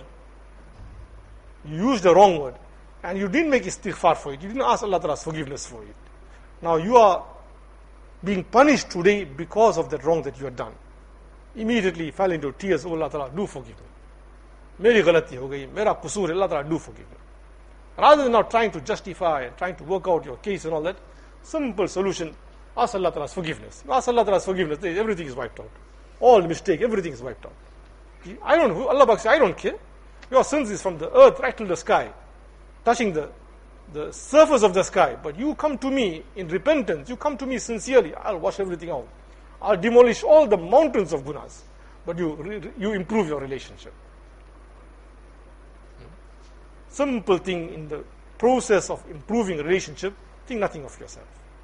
You used a wrong word. And you didn't make istighfar for it. You didn't ask Allah Ta'ala's forgiveness for it. Now you are being punished today because of that wrong that you had done. Immediately he fell into tears. Oh Allah Ta'ala, do forgive me. Meri ghalati ho gayi, mera qusur hai, Allah Ta'ala, do forgive me. Rather than now trying to justify and trying to work out your case and all that, simple solution, Ask Allah Ta'ala's forgiveness. Ask Allah Ta'ala's forgiveness. Everything is wiped out. All mistake, everything is wiped out. I don't know. Allah Bak says, I don't care. Your sins is from the earth right to the sky, touching the, the surface of the sky. But you come to me in repentance. You come to me sincerely. I'll wash everything out. I'll demolish all the mountains of gunas. But you, you improve your relationship. Simple thing in the process of improving relationship, think nothing of yourself.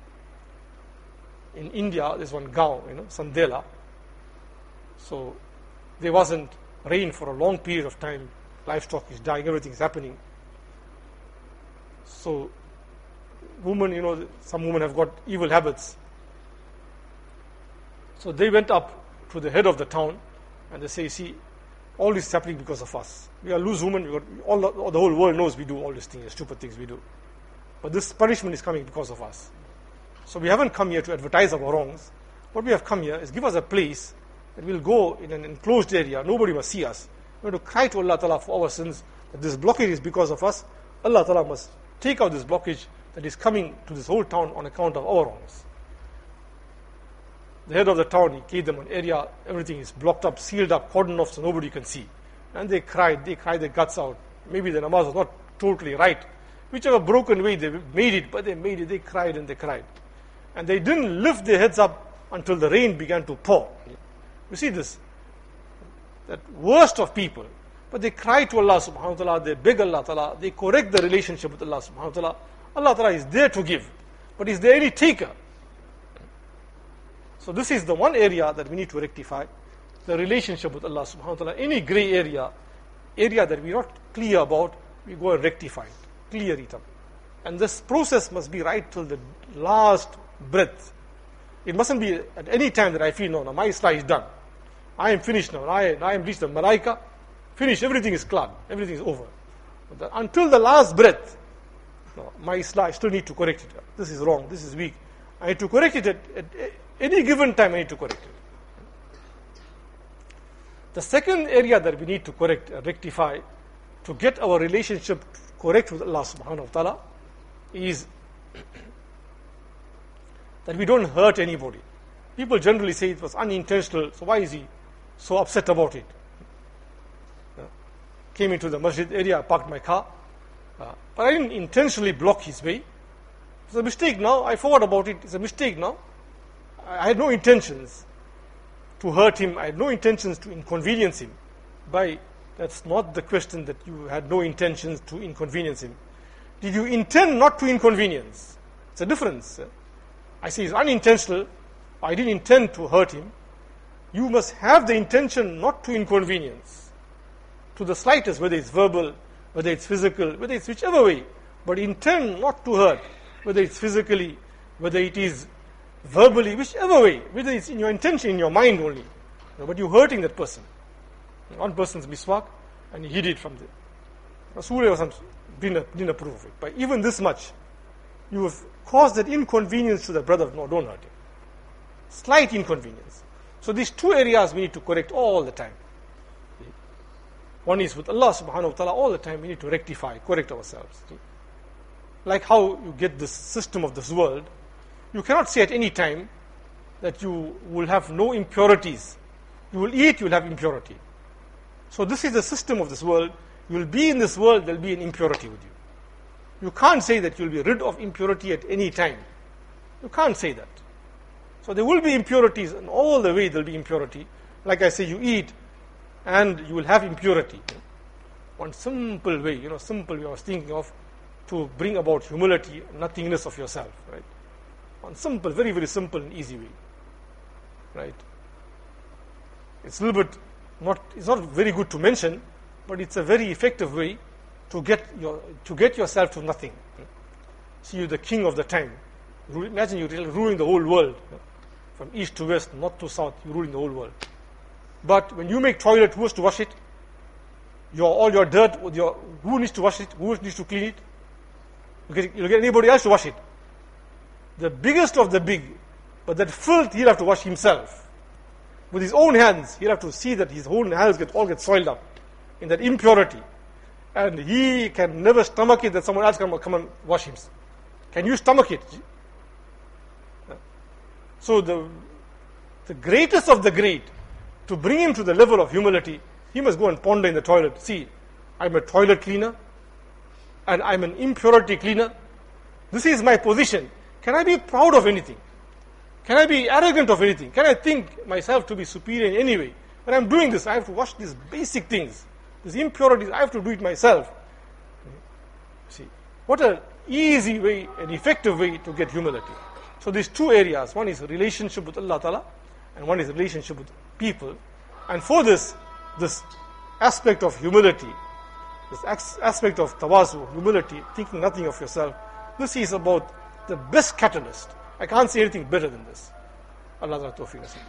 In India, there's one gaon, you know, Sandela. So there wasn't rain for a long period of time. Livestock is dying, everything is happening. So women, you know, some women have got evil habits. So they went up to the head of the town and they say, see, all this is happening because of us. We are loose women. We got, all, the, all the whole world knows we do all these things, stupid things we do. But this punishment is coming because of us. So we haven't come here to advertise our wrongs. What we have come here is give us a place that we'll go in an enclosed area. Nobody must see us. We have to cry to Allah Ta'ala for our sins, that this blockage is because of us. Allah Ta'ala must take out this blockage that is coming to this whole town on account of our wrongs. The head of the town, he gave them an area, everything is blocked up, sealed up, cordoned off so nobody can see. And they cried, they cried their guts out. Maybe the namaz was not totally right. Whichever broken way they made it, but they made it, they cried and they cried. And they didn't lift their heads up until the rain began to pour. You see this? That worst of people. But they cry to Allah subhanahu wa ta'ala, they beg Allah ta'ala, they correct the relationship with Allah subhanahu wa ta'ala. Allah ta'ala is there to give. But is there any taker? So this is the one area that we need to rectify. The relationship with Allah subhanahu wa ta'ala. Any grey area, area that we're not clear about, we go and rectify it. Clear it up. And this process must be right till the last breath. It mustn't be at any time that I feel, no, no, my islah is done. I am finished now. I, I am reached the malaika. Finished. Everything is clear. Everything is over. But the, until the last breath, no, my islah, I still need to correct it. This is wrong. This is weak. I need to correct it at, at any given time. I need to correct it. The second area that we need to correct and rectify to get our relationship correct with Allah subhanahu wa ta'ala is that we don't hurt anybody. People generally say it was unintentional, so why is he so upset about it? Uh, came into the masjid area, I parked my car, uh, but I didn't intentionally block his way. It's a mistake now, I forgot about it, it's a mistake now. I, I had no intentions to hurt him, I had no intentions to inconvenience him. By that's not the question, that you had no intentions to inconvenience him. Did you intend not to inconvenience? It's a difference. I say it's unintentional, I didn't intend to hurt him. You must have the intention not to inconvenience. To the slightest, whether it's verbal, whether it's physical, whether it's whichever way. But intend not to hurt, whether it's physically, whether it is verbally, whichever way. Whether it's in your intention, in your mind only. But you're hurting that person. One person's miswak, and he hid it from the Rasulullah didn't, didn't approve of it. But even this much, you have caused that inconvenience to the brother. No, don't hurt him. Slight inconvenience. So these two areas we need to correct all the time. One is with Allah subhanahu wa ta'ala, all the time we need to rectify, correct ourselves. Like how you get this system of this world, you cannot say at any time that you will have no impurities. You will eat, you will have impurity. So this is the system of this world. You will be in this world, there will be an impurity with you. You can't say that you will be rid of impurity at any time. You can't say that. So there will be impurities, and all the way there will be impurity. Like I say, you eat, and you will have impurity. One simple way, you know, simple way I was thinking of, to bring about humility, nothingness of yourself, right? One simple, very, very simple and easy way, right? It's a little bit not, it's not very good to mention, but it's a very effective way to get your, to get yourself to nothing. See, you're the king of the time. Imagine you're ruling the whole world. From east to west, north to south, you're ruling the whole world. But when you make toilet, who has to wash it? Your, all your dirt, your, who needs to wash it? Who needs to clean it? You get, you'll get anybody else to wash it. The biggest of the big, but that filth he'll have to wash himself. With his own hands, he'll have to see that his own hands get all get soiled up in that impurity. And he can never stomach it that someone else can come and wash him. Can you stomach it? So the, the greatest of the great, to bring him to the level of humility, he must go and ponder in the toilet. See, I'm a toilet cleaner, and I'm an impurity cleaner. This is my position. Can I be proud of anything? Can I be arrogant of anything? Can I think myself to be superior in any way? When I'm doing this, I have to wash these basic things. These impurities, I have to do it myself. See, what an easy way, an effective way to get humility. So these two areas, one is relationship with Allah Ta'ala, and one is relationship with people. And for this, this aspect of humility, this aspect of tawazu, humility, thinking nothing of yourself, this is about the best catalyst. I can't say anything better than this. Allah Ta'ala tawfiq nasib.